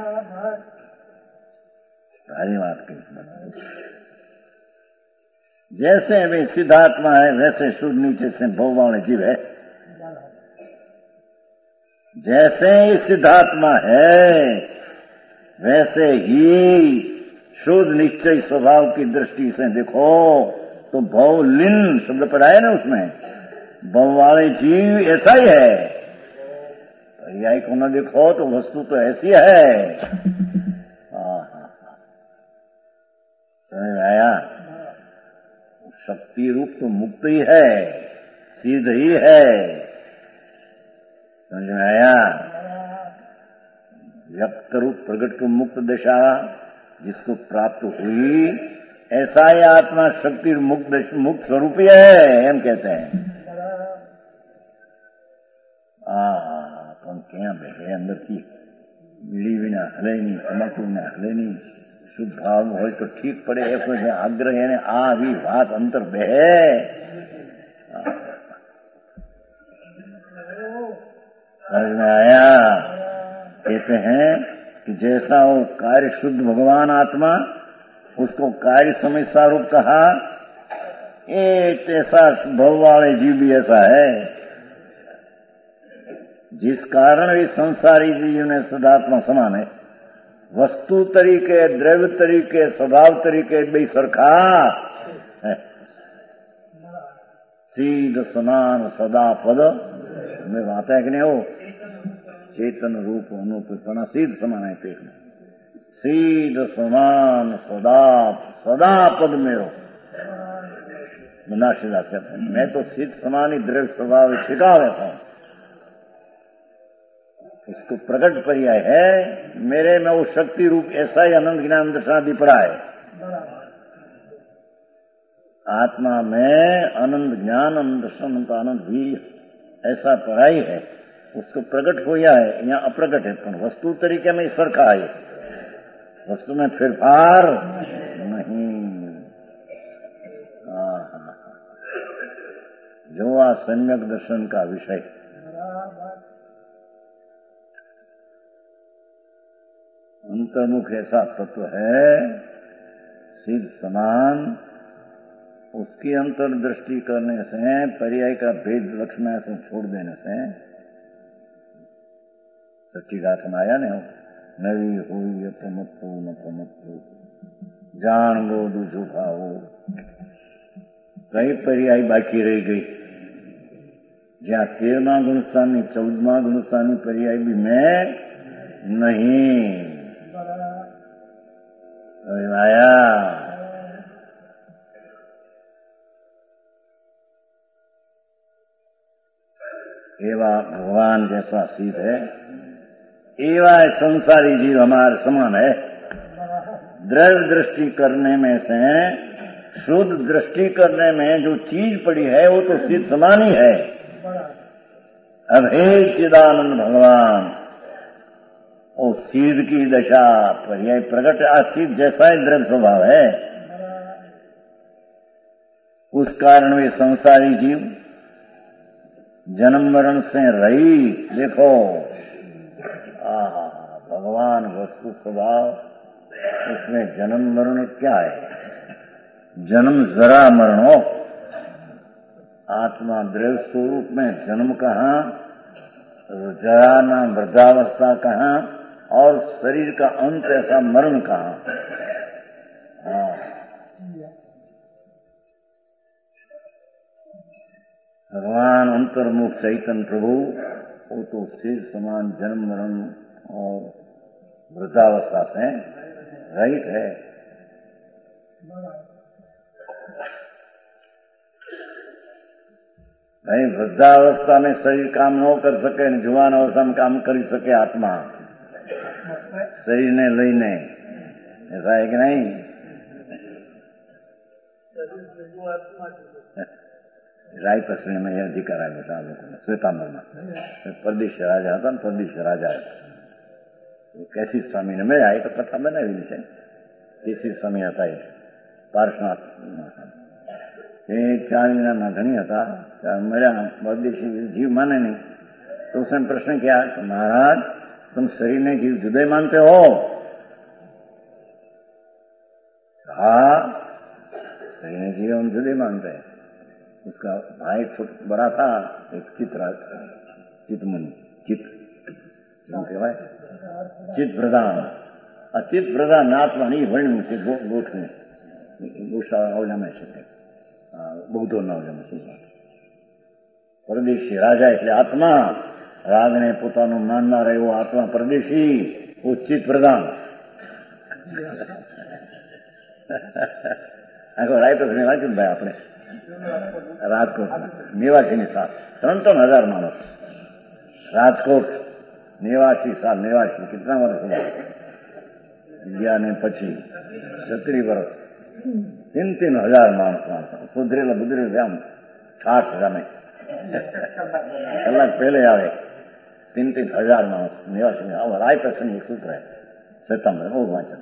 A: सारी बात की जैसे वे सिद्धात्मा है वैसे शुद्ध नीचे से भव वाले जीव है। जैसे ही सिद्धात्मा है वैसे ही शुद्ध निश्चय स्वभाव की दृष्टि से देखो तो भवलिन शब्द पढ़ाया ना उसमें, भव वाले जीव ऐसा ही है। पर्याय को न देखो तो वस्तु तो ऐसी है। समझ आया? शक्ति रूप तो मुक्त ही है, सिद्ध ही है। समझ में आया? व्यक्त रूप प्रगट को मुक्त दशा जिसको प्राप्त हुई, ऐसा ही आत्मा शक्ति मुक्त मुक्त स्वरूप ही है, हम कहते हैं। हाँ, तो क्या बैठे अंदर की बीड़ी भी ना हले नहीं, तमाकू ना हले नहीं, शुद्ध भाव हो तो ठीक पड़े। ऐसे आग्रह है आ भी बात अंतर बहे। समझ में आया? कहते हैं कि जैसा वो कार्य शुद्ध भगवान आत्मा, उसको कार्य समस्या रूप कहा, एक ऐसा भव वाले जीव भी ऐसा है, जिस कारण भी संसारी जीव ने सदात्मा समान है। वस्तु तरीके, द्रव्य तरीके, स्वभाव तरीके भी सरखा है। सीध समान सदा पद में बात है कि नहीं? हो चेतन रूप अनुपना सीध समान है। पेट में सीध समान सदा सदा पद में हो नाशिदा कहते हैं। मैं तो सीध समान ही द्रव्य स्वभाव छिका रहता हूं। इसको प्रकट पर्याय है मेरे में वो शक्ति रूप ऐसा ही अनंत ज्ञान दर्शनादि पड़ा है। आत्मा में अनंत ज्ञान अनंत दर्शन का आनंद भी ऐसा पड़ा ही है। उसको प्रकट हो या है, यहाँ अप्रकट है, पर वस्तु तरीके में सरखा है। वस्तु में फिरफार नहीं। जो आ सम्यक दर्शन का विषय अंतर्मुख ऐसा तत्व है सिद्ध समान, उसकी अंतर्दृष्टि करने से, पर्याय का भेद लक्षण से छोड़ देने से सच्ची गाथ में आया नहीं हो। नवी हुई मत हो न मत हो जान गो दू झूठा हो। कई पर्याय बाकी रह गई, જ્યાં તેરમા ગુણસ્થાનની ચૌદમા ગુણસ્થાનની પર્યાય બી मैं नहीं आया। एवा भगवान जैसा सिद्ध है, एवा संसारी जीव हमारे समान है। द्रव्य दृष्टि करने में से शुद्ध दृष्टि करने में जो चीज पड़ी है वो तो सिद्ध समान ही है। अभेद चिदानंद भगवान वो सिद्ध की दशा पर्याय प्रकट आसिद्ध जैसा ही द्रव्य स्वभाव है। उस कारण वे संसारी जीव जन्म मरण से रही। देखो आहा भगवान वस्तु स्वभाव, उसमें जन्म मरण क्या है? जन्म जरा मरण हो। आत्मा द्रव्य स्वरूप में जन्म कहाँ, जरा ना वृद्धावस्था कहाँ, और शरीर का अंत ऐसा मरण कहाँ? भगवान अंतर्मुख चैतन्य प्रभु वो तो सिर समान जन्म मरण और वृद्धावस्था से रहित है। नहीं वृद्धावस्था में शरीर काम न कर सके, जुवान अवस्था में काम कर सके आत्मा शरीर ने लईने, ऐसा है कि नहीं? राय पसने में यह अधिकार है बता लोगों श्वेतांबर में परदेश राजा था, परदेश राजा है। कैसी स्वामी ने मैं आए तो कथा बना विषय कैसी स्वामी आता है पार्श्वनाथ चालीना धनी था, मजा परदेशी जीव माने नहीं। तो उसने प्रश्न किया कि महाराज तुम शरीर ने जीव जुदे मानते हो? हाँ शरीर ने जीव ये हम जुदे मानते हैं। उसका भाई फुट बड़ा था, एक चित्र चित मुनि चित कहवाय चित प्रधान अचित प्रधान આત્મા નહીં વર્ણ્યું છે ગોઠવું ગોષા ઓલામાં છે બૌદ્ધોના ઓલામાં છે પરદેશી રાજા એટલે આત્મા રાગને પોતાનું માનનાર એવો આત્મા પરદેશી ઉચિત પ્રધાન આખો રાયતસને વાંચ્યું ભાઈ આપણે રાજકોટ નિવાસીની સાથ ત્રણ ત્રણ હજાર માણસ રાજકોટ નિવાસી સાલ નિવાસી કેટલા વર્ષ ગયા ને પછી છત્રીસ વર્ષ तीन तीन हजार माणस माणस सुधरेला बुधरेला आम ઠાઠ ગમે કલાક પહેલે આવે तीन तीन हजार माणस નિવાસી આવા રાયતસની એક સૂત્ર સત્તામર બહુ વાંચન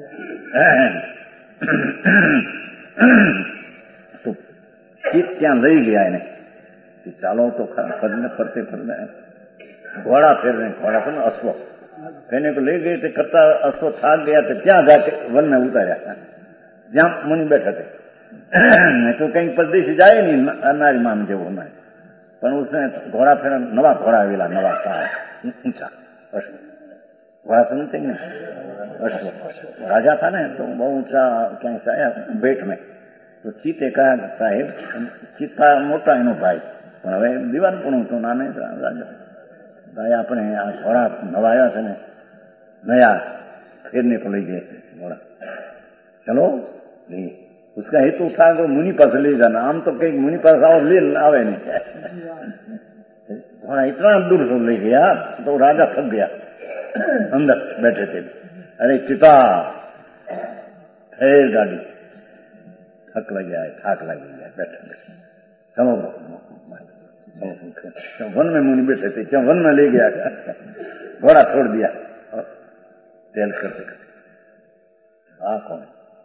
A: તો ચિત્ત ત્યાં લઈ ગયા એને ચાલો તો ખરા ફરને ફરતે ફરને ઘોડા ફેરને ઘોડા પર અશ્વ એને તો લઈ ગઈ તે કરતા અશ્વ થાક ગયા તો ત્યાં જાકે વન में ઉતાર્યા જ્યાં મુનિ બેઠા थे तो कहीं परदेशी जाए नहीं अनारी मान जेवो ना पर उसने घोड़ा फिर नवा घोड़ा वेला नवा ऊंचा अश्व घोड़ा सुनते नहीं अश्व राजा था ना तो बहुत ऊंचा क्या से आया बेट में तो चीते कहा साहेब चीता मोटा एनो भाई હવે દીવાન પણ તો નાને રાજા ભાઈ આપણે આ ઘોડા નવાયા છે ને નયા ફેરને को લઈ गए घोड़ा चलो नहीं उसका हेतु था तो मुनि पास ले जाना आम तो कहीं मुनि पास आओ ले आवे नहीं घोड़ा इतना दूर से ले गया तो राजा थक गया अंदर बैठे थे अरे चिता ठहर गाड़ी थक लग गया है थाक लग गया बैठे बैठे चलो वन में मुनि बैठे थे क्या वन में ले गया घोड़ा छोड़ दिया तेल करते करते आ कौन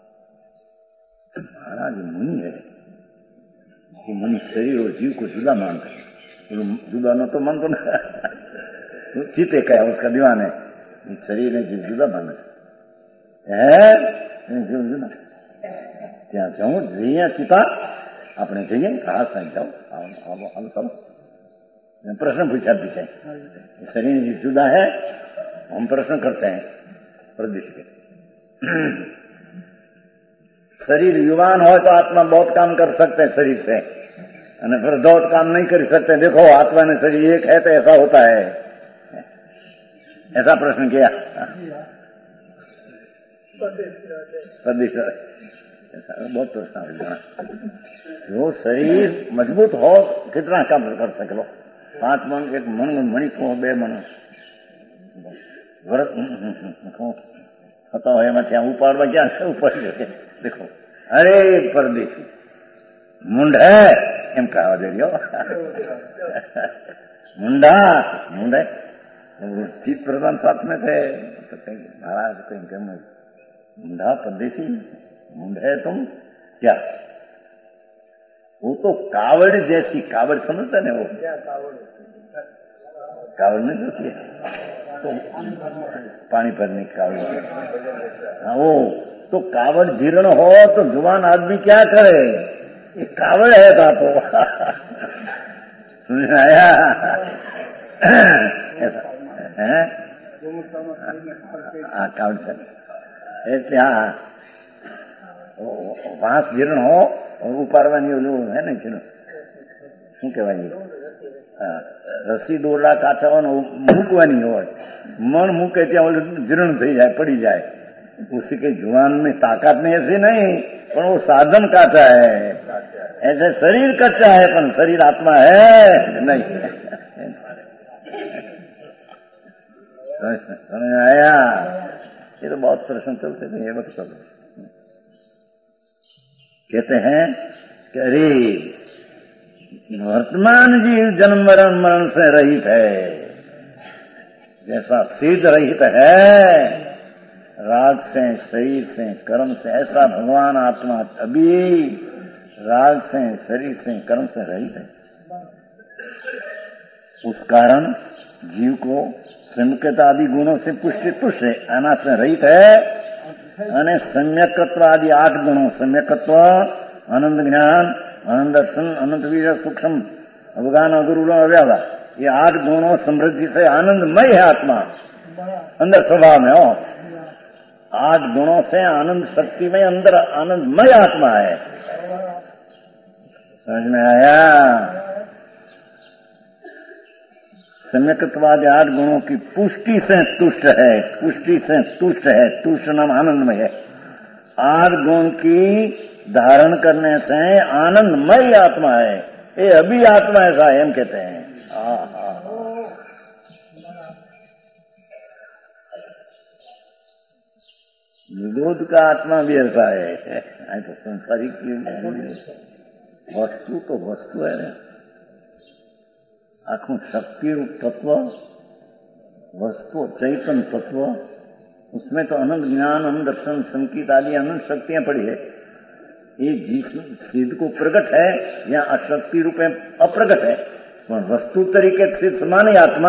A: महाराज मुनि है कि मुनि शरीर और जीव को जुदा मानता है जुदा न तो मानतो ना चीते का है उसका दीवान है शरीर ने जीव जुदा माना है जीव जुदा ત્યાં જાઉં જઈએ ચિતા આપણે જઈએ હા સાહેબ જાઓ આવો ચાલો प्रश्न पूछा पीछे शरीर जीव जुदा है हम प्रश्न करते हैं प्रदेश के शरीर युवान हो तो आत्मा बहुत काम कर सकते हैं शरीर से और फिर बहुत काम नहीं कर सकते देखो आत्मा ने शरीर एक है तो ऐसा होता है ऐसा प्रश्न किया प्रदेश बहुत प्रश्न जो शरीर मजबूत हो कितना काम कर सके लो पांच मन एक मन मणि को बे मन व्रत है मैं क्या ऊपर क्या ऊपर देखो अरे परदेशी मुंड है एम कहा दे मुंडा मुंड है चित प्रधान साथ में थे तो कहीं महाराज कहीं कहीं मुंडा परदेशी मुंड है तुम क्या वो तो कावड़ जैसी कावड़ समझते ना वो कावड़ नहीं होती है तो पानी भरने की कावड़ वो तो कावड़ जीर्ण हो तो जुबान आदमी क्या करे ये कावड़ है था तो समझ आया हाँ कावड़ से ऐसे हाँ वास जीर्ण हो और उपारवानी ओલું है ને ચલો શું કહેવાય રસી દોરડા કાચવાનો મૂકવાની હોય મણ મૂકે ત્યાં ઓલું જીर्ण થઈ જાય પડી જાય उसी के जुबान में ताकत नहीं ऐसी नहीं पर वो साधन काचा है ऐसे शरीर कच्चा है पर शरीर आत्मा है नहीं समझ आया ये तो बहुत प्रश्न चलते थे ये वक्त सब कहते हैं कि अरे वर्तमान जीव जन्म मरण मरण से रहित है जैसा सिद्ध रहित है राग से शरीर से कर्म से ऐसा भगवान आत्मा अभी राग से शरीर से कर्म से रहित है उस कारण जीव को सम्यकता आदि गुणों से पुष्टि तुष्ट है अनाथ से रहित है અને सम्यकत्व आदि आठ गुणों सम्यकत्व आनंद ज्ञान, आनंद दर्शन, अनंत वीर, सूक्ष्म अवगान, अगुरुल, अव्यावा, ये आठ गुणों समृद्धि से आनंदमय है आत्मा अंदर स्वभाव में। हो आठ गुणों से आनंद शक्ति में अंदर आनंदमय आत्मा है। समझ में आया? सम्यकत्वाद आठ गुणों की पुष्टि से तुष्ट है, पुष्टि से तुष्ट है, तुष्ट नाम आनंदमय है। आठ गुण की धारण करने से आनंदमय आत्मा है। ये अभी आत्मा ऐसा है, हम कहते हैं। निरोध का आत्मा भी ऐसा है। तो संसारिक वस्तु तो वस्तु है, आखों शक्ति तत्व, वस्तु चैतन्य तत्व, उसमें तो अनंत ज्ञान, अनंत दर्शन, संकीत आदि अनंत शक्तियां पड़ी है। ये जिस सिद्ध को प्रकट है या अशक्ति रूप में अप्रकट है, पर वस्तु तरीके सिद्ध समान आत्मा।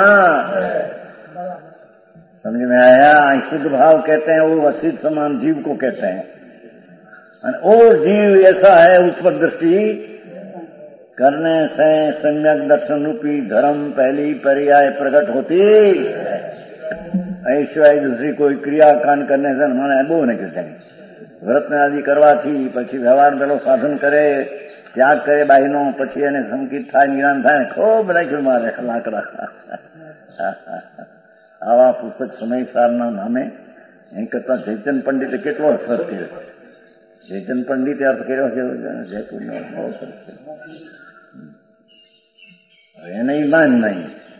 A: समझ में आया? शुद्ध भाव कहते हैं, वो असिद्ध समान जीव को कहते हैं। और जीव ऐसा है, उस पर दृष्टि करने से सम्यक दर्शन रूपी धर्म पहली पर्याय प्रकट होती। ऐश्वर्य दूसरी कोई क्रिया कांड करने से हमारे बो नहीं कहते हैं। व्रत आदि करवाથી પછી વ્યવહાર પેલો સાધન કરે, ત્યાગ કરે બાઈનો, પછી એને સંકિત થાય, નિરાન થાય, ખૂબ રાખ્યું મારે લાકડા। આવા પુસ્તક સમયસારના નામે એ કરતા જયચંદ પંડિતે કેટલો અસર કર્યો। જયચંદ પંડિતે અર્થ કર્યો છે જયપુરનો, બહુ સરસ છે। એને ઈમાન નહીં।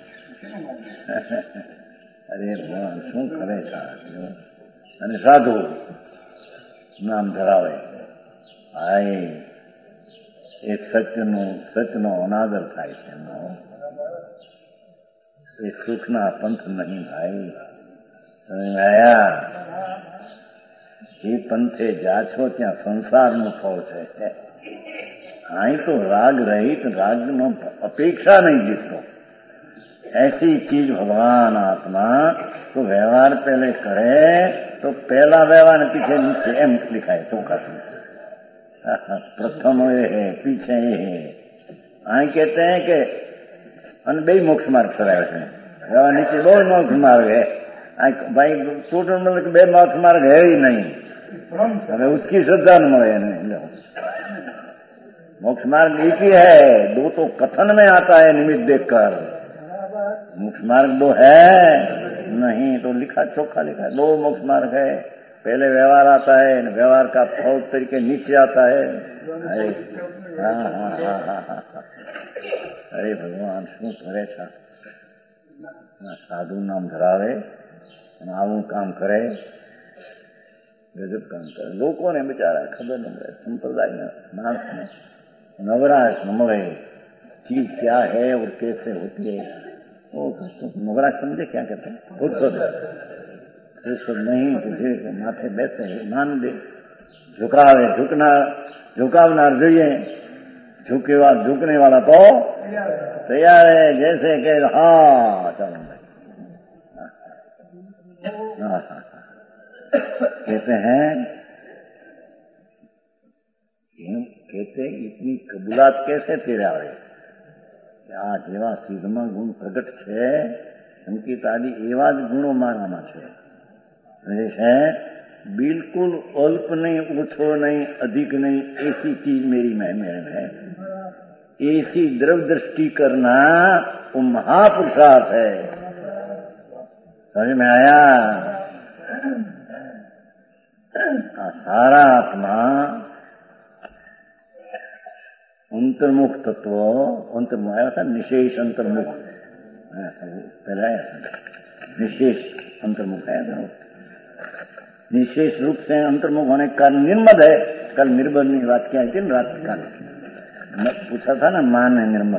A: અરે ભગવાન શું કરે છે। અને સાધુ નામ ધરાવે, ભાઈ એ સત્યનો સત્યનો અનાદર થાય છે એમનો। એ સુખના પંથ નહીં ભાઈ। આયા જે પંથે જા છો ત્યાં સંસારનો ફળ છે। અહીં તો राग रहित, राग नो अपेक्षा नहीं जिसको, ऐसी चीज भगवान आत्मा तो व्यवहार पहले करे तो पहला व्यवहार पीछे नीचे एम लिखा है तो का प्रथम ये है, पीछे ये है। અહીં कहते हैं कि अन बे मोक्ष मार्ग सराय है, व्यवहार नीचे बहुत मोक्ष मार्ग है। भाई टोटल मतलब बे मोक्ष मार्ग है ही नहीं, अरे उसकी श्रद्धा न મળે नहीं। मोक्ष मार्ग एक ही है, दो तो कथन में आता है निमित्त देखकर। मोक्ष मार्ग दो है नहीं, तो लिखा चोखा लिखा है दो मोक्ष मार्ग है। पहले व्यवहार आता है, व्यवहार का फल तरीके नीचे आता है। अरे हाँ हाँ हाँ हाँ हाँ अरे भगवान शू करे छा। साधु नाम धरावे, आवू काम करे, गजब काम करे। लोगों ने बेचारा खबर न पड़े, संप्रदाय मानस में नवराश न મળે, चीज क्या है और कैसे होती है वो नवराश समझे क्या कहते हैं। खुद तो नहीं तुझे माथे बैठे मान दे, झुकावे झुकना झुकावनार જોઈએ, झुकेवा झुकने वाला तो तैयार है। जैसे कि हाँ चलो कहते हैं, कहते इतनी कबूलात कैसे तेरे आवे। आ जेवा सिद्धमा गुण प्रगट है, संकेत आदि एवा ज गुणों मारामा है। बिल्कुल अल्प नहीं, ओछो नहीं, अधिक नहीं, ऐसी चीज मेरी में मेरे में ऐसी द्रव दृष्टि करना वो महापुरुषार्थ है। समझ में आया? सारा आत्मा अंतर्मुख तत्व, अंतर्मुख आया था निशेष अंतर्मुख, पहला निशेष अंतर्मुख है। निशेष रूप से अंतर्मुख होने का निर्मद है। कल निर्मद की बात क्या थी रात काल पूछा था ना, मान है निर्मद।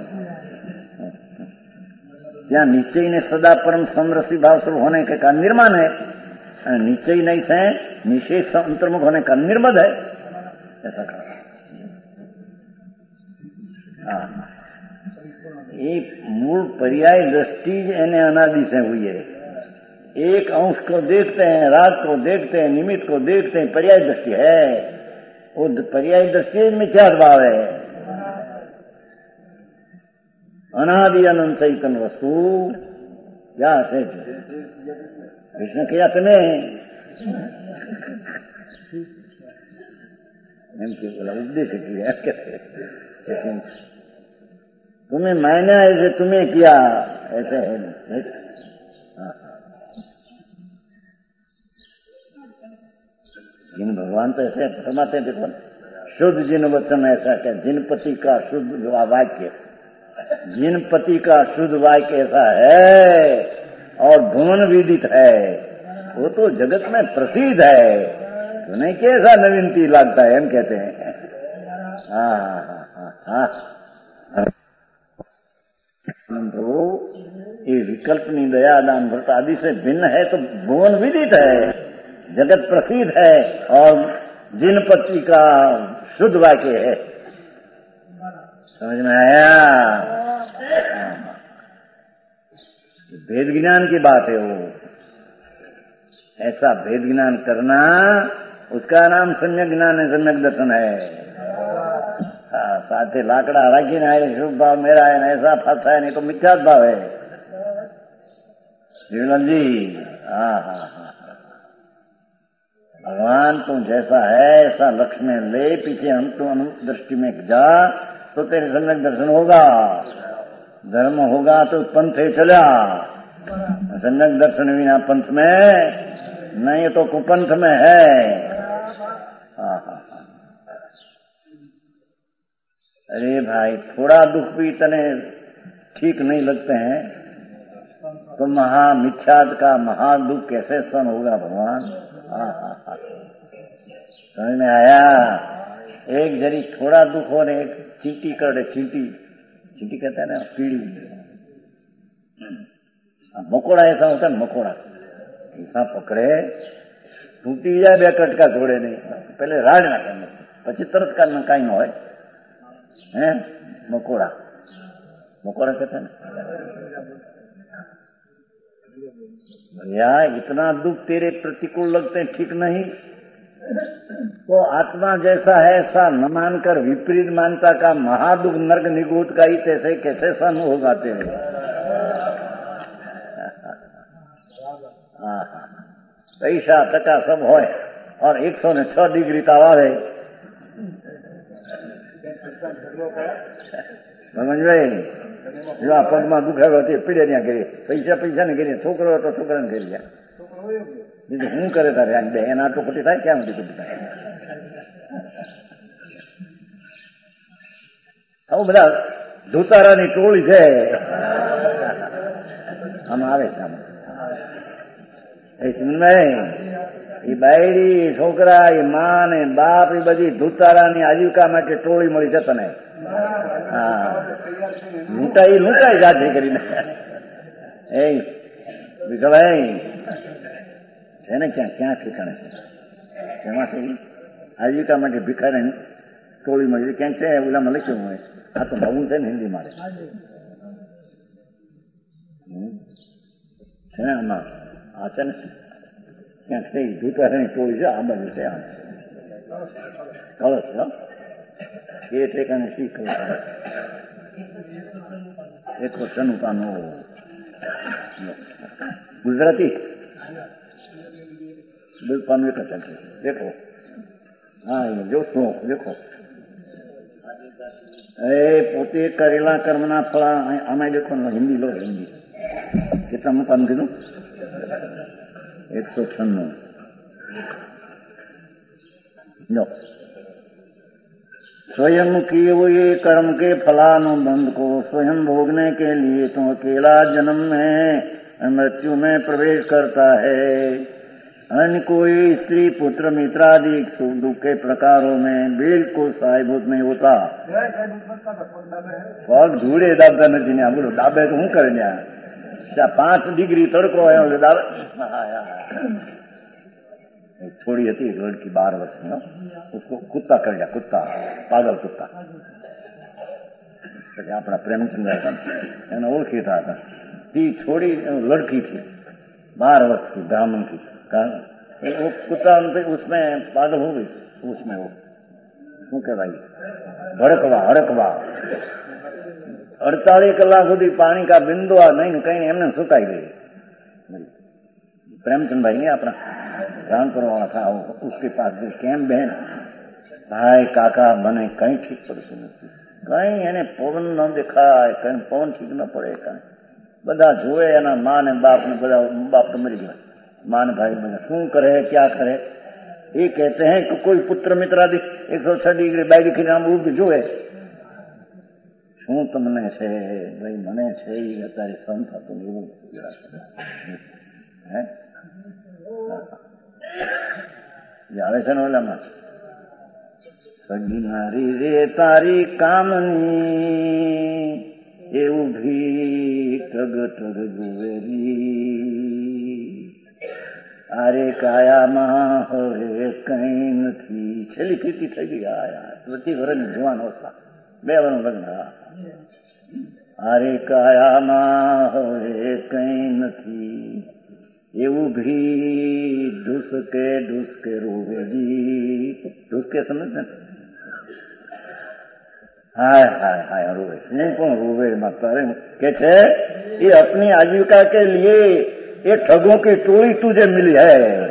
A: यहाँ निश्चय ने सदा परम समरसी भाव स्वरूप होने के कारण निर्माण है, निश्चय नहीं से निशेष अंतर्मुख होने का निर्मद है, ऐसा कहा। ये मूल पर्याय दृष्टि एने अनादि से हुई है। एक अंश को देखते हैं, रात को देखते हैं, निमित्त को देखते हैं, पर्याय दृष्टि है। वो पर्यायी दृष्टि मिथ्या भाव है। अनादि अनंत चैतन्य वस्तु क्या है? कृष्ण किया तुम्हें बोला उपदेश किया कैसे? तुम्हें मैंने ऐसे तुम्हें किया ऐसे है नहीं। जिन भगवान तो ऐसे फरमाते देखो, शुद्ध जिन वचन ऐसा क्या, जिन पति का शुद्ध वाक्य, जिन पति का शुद्ध वाक्य ऐसा है और भुवन विदित है, वो तो जगत में प्रसिद्ध है। तो नहीं कैसा नवीनती लगता है, हम कहते हैं। हाँ हाँ हाँ हाँ। तो ये विकल्पनी दया दान व्रत आदि से भिन्न है, तो भुवन विदित है, जगत प्रसिद्ध है और जिन पति का शुद्ध वाक्य है। समझ में आया? भेद ज्ञान की बात है वो। ऐसा भेद ज्ञान करना, उसका नाम सम्यक ज्ञान है, सम्यक दर्शन है। हाँ, साथे लाकड़ा राखी ना है, शुभ भाव मेरा है, ऐसा फंसा है, नहीं तो मिथ्या भाव है। जीवन जी, हाँ हाँ हाँ, भगवान तू जैसा है ऐसा लक्ष्य में ले, पीछे हम तू अनुदृष्टि में जा तो तेरे सम्यक दर्शन होगा। धर्म होगा तो पंथ चला, सम्यक दर्शन बिना पंथ में नहीं, तो कुपंथ में है। हाँ हाँ, अरे भाई थोड़ा दुख भी तने ठीक नहीं लगते हैं तो महा मिथ्याद का महा दुख कैसे सहन होगा भगवान? हाँ हाँ हाँ, समझ में आया? एक जरी थोड़ा दुख हो रहे, एक चींटी कर रहे, चींटी चींटी कहते हैं ना, पीड़ी, मकोड़ा ऐसा होता है, मकोड़ा ऐसा पकड़े टूटी जाए बे कटका घोड़े नहीं, पहले राड ना करने પછી તરત કારનું કાંઈ ન હોય है मकोड़ा, मकोड़ा कहते हैं भैया इतना दुख तेरे प्रतिकूल लगते हैं, ठीक नहीं, तो आत्मा जैसा है ऐसा न मानकर विपरीत मानता का महादुख नर्क निगूट का ही तैसे कैसे सहन होगा तेरे? पैसा टका सब हो और एक सौ ने छह डिग्री तावा है, समझ भाई जो आ पग में दुखाव्यो ते पीड़े ત્યાં કરી, પૈસા પૈસા ને કરી, છોકરો હતો છોકરાને કરી ગયા, બીજું શું કરે તારે? બે એના તો ખોટી થાય, ક્યાં ખોટી ખોટી થાય? આવું બધા ધુતારાની ટોળી છે આમ આવે છે, આમ એ સુનભાઈ એ બાયડી છોકરા એ માં ને બાપ એ બધી ધુતારાની આજીવિકા માટે ટોળી મળી છે તને. હા લૂંટાઈ લૂંટાઈ જાતે કરીને એ વિઠ્ઠલભાઈ છે ને ક્યાં ક્યાં ઠેકાણે છે એમાંથી આજીવિકા માટે ભિખારી ટોળી મળી ક્યાંક છે, ઓલામાં લખ્યું હોય, આ તો નવું છે ને હિન્દી મારે છે ને, આમાં આ છે ને ક્યાંક છે ભિખારીની ટોળી છે, આ બાજુ છે, આમ કળશ છે એ ઠેકાણે શી કળશ એક વચન પાનો ગુજરાતી દૂધ પાનું એક વચન છે, દેખો હા જો શું દેખો એ પોતે કરેલા કર્મના ફળા આમાં દેખો હિન્દી લો, હિન્દી કેટલામાં પાનું કીધું? एक सौ छन्नू लो, स्वयं किए हुए कर्म के फलानुबंध को स्वयं भोगने के लिए तो अकेला जन्म में मृत्यु में प्रवेश करता है, अन्य कोई स्त्री पुत्र मित्रादि सुख दुख के प्रकारों में बिल्कुल सहायभूत नहीं होता। पग धूड़े दाबता नहीं, बोलो दाबे तो हूँ करे पांच डिग्री तड़को है दाबे। थोड़ी थी एक लड़की बारह वर्ष में, उसको कुत्ता कर दिया, कुत्ता पागल कुत्ता, अपना प्रेमचंद्र था एने ओळखीता था, ती छोड़ी लड़की थी बारह वर्ष की, ब्राह्मण की, वो कुत्ता उसमें पागल हो गई, उसमें वो શું કહેવાય ભડકવા હડકવા અડતાલીસ કલાક સુધી પાણી કા બિંદુ આ નહીં કઈ એમને સુકાઈ ગઈ. प्रेमचंद भाई ने अपना रामपुर वाला था, उसके पास गए केम बहन भाई काका મને કઈ ઠીક પડતું નથી, કઈ એને પવન ન દેખાય, કઈ પવન ઠીક ન પડે, કઈ બધા જોવે એના મા ને બાપ ને બધા બાપ તો મરી ગયા, मां ने भाई बने शू करे क्या करे. ये कहते हैं कि कोई पुत्र मित्र आदि एक सौ छह डिग्री बाई खी आम ઉભ જોવે શું તમને છે ભાઈ મને છે એ અત્યારે સહન થતું એવું હે આવે છે ને ઓલામાં સગી નારી રે તારી કામની એ ઉભી ટગ ટગ જુવેરી અરે કાયામાં હવે કઈ નથી. છેલ્લી કીર્તિ થઈ ગઈ. આ પચીસ વર્ષની જુવાન અવસ્થા, બે વર્ષનું લગ્ન. અરે કાયામાં હવે કઈ નથી એવું ભી ઢુસકે ઢુસકે રોવેજી. ઢુસકે સમજ ને हाय हाय हाय रोवे नहीं कौन रोवे माता रे के छे ये अपनी आजीविका के लिए ये ठगों की टोली तुझे मिली है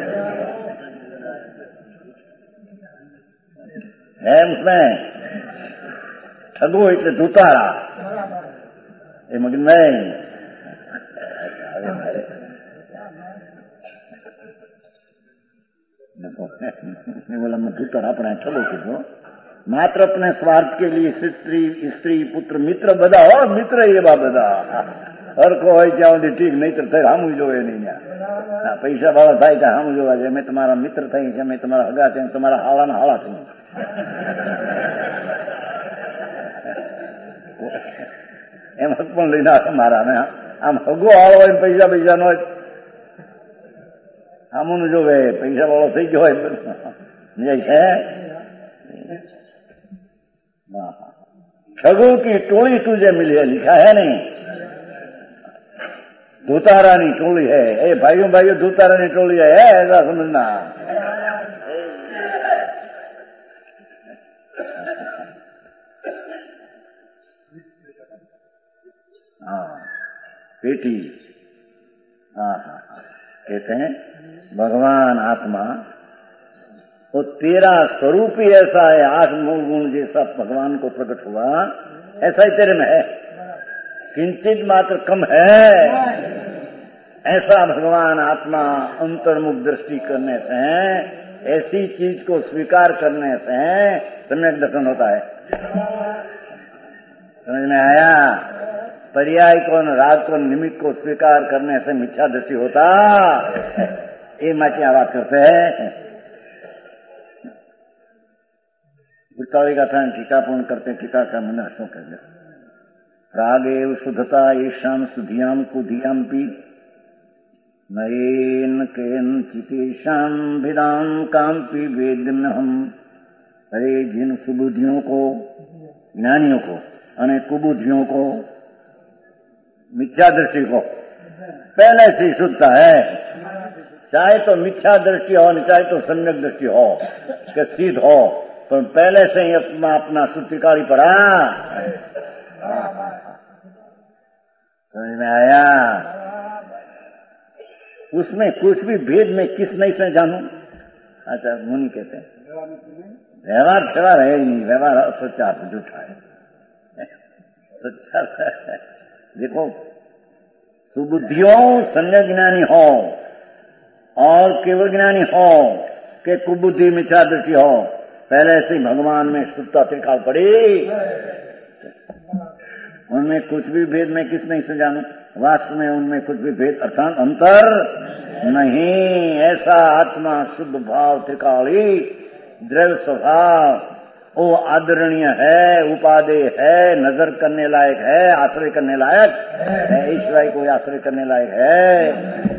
A: है उसमें ठगो इतने दूतारा ये मगर नहीं बोला मैं दूतारा अपना ठगो कीधो मात्र अपने स्वार्थ के लिए स्त्री स्त्री पुत्र मित्र बधा हो मित्र एवा बधा हरको होय ત્યાં સુધી ઠીક નહીતર થઈ હામું જોવે નહીં. પૈસા વાળા થાય કે હામું જોવા છે, મેં તમારા મિત્ર થઈ છે, મેં તમારા હગા છે, તમારા હાળાના હાળા થઈ. એમ હક પણ લઈને આવે મારા ને આમ હગો હાળો હોય પૈસા પૈસા નો હામું જોવે, પૈસા વાળો થઈ ગયો હોય છે. ठगों की टोली तुझे मिली है, लिखा है नहीं धूतारा नी टोली है. ए भाइयों भाइयों धूतारा नी टोली है, ऐसा समझना. हाँ बेटी हाँ हाँ कहते हैं भगवान आत्मा तो तेरा स्वरूप ही ऐसा है, आठ मूल गुण जैसा भगवान को प्रकट हुआ ऐसा ही तेरे में है, किंचित मात्र कम है. ऐसा भगवान आत्मा अंतर्मुख दृष्टि करने से, ऐसी चीज को स्वीकार करने से सम्यक दर्शन होता है. समझ में आया? पर्याय को राग को निमित्त को स्वीकार करने से मिथ्या दृष्टि होता. ये मैं क्या बात करते हैं. उत्तावी गाथा टीका पूर्ण करते टीका का मन शो कर दे. रागेव शुद्धता येषाम सुधियाम कुधियाम पी नयेन केन चितेषाम भिदाम काम्पी वेदन हम. अरे जिन सुबुद्धियों को ज्ञानियों को अने कुबुद्धियों को मिथ्या दृष्टि को पहले से शुद्धता है, चाहे तो मिथ्या दृष्टि हो चाहे तो सम्यक दृष्टि हो कि सिद्ध हो, तो पहले से ही अपना अपना सुतिकारी पड़ा. समझ में आया? उसमें कुछ भी भेद में किस नहीं से जानू. अच्छा मुनि कहते हैं व्यवहार व्यवहार है ही नहीं, व्यवहार सच्चा झूठा है. सच्चा देखो सुबुद्धियों संज्ञा ज्ञानी हो और केवल ज्ञानी हो के कुबुद्धि मिथ्या दृष्टि हो, पहले से भगवान में शुद्धता त्रिकाल पड़ी. उनमें कुछ भी भेद में किस नहीं से जानू. वास्तव में उनमें कुछ भी भेद अर्थात अंतर नहीं. ऐसा आत्मा शुद्ध भाव त्रिकाली द्रव्य स्वभाव वो आदरणीय है, उपादेय है, नजर करने लायक है, आश्रय करने लायक है, ईश्वर कोई आश्रय करने लायक है.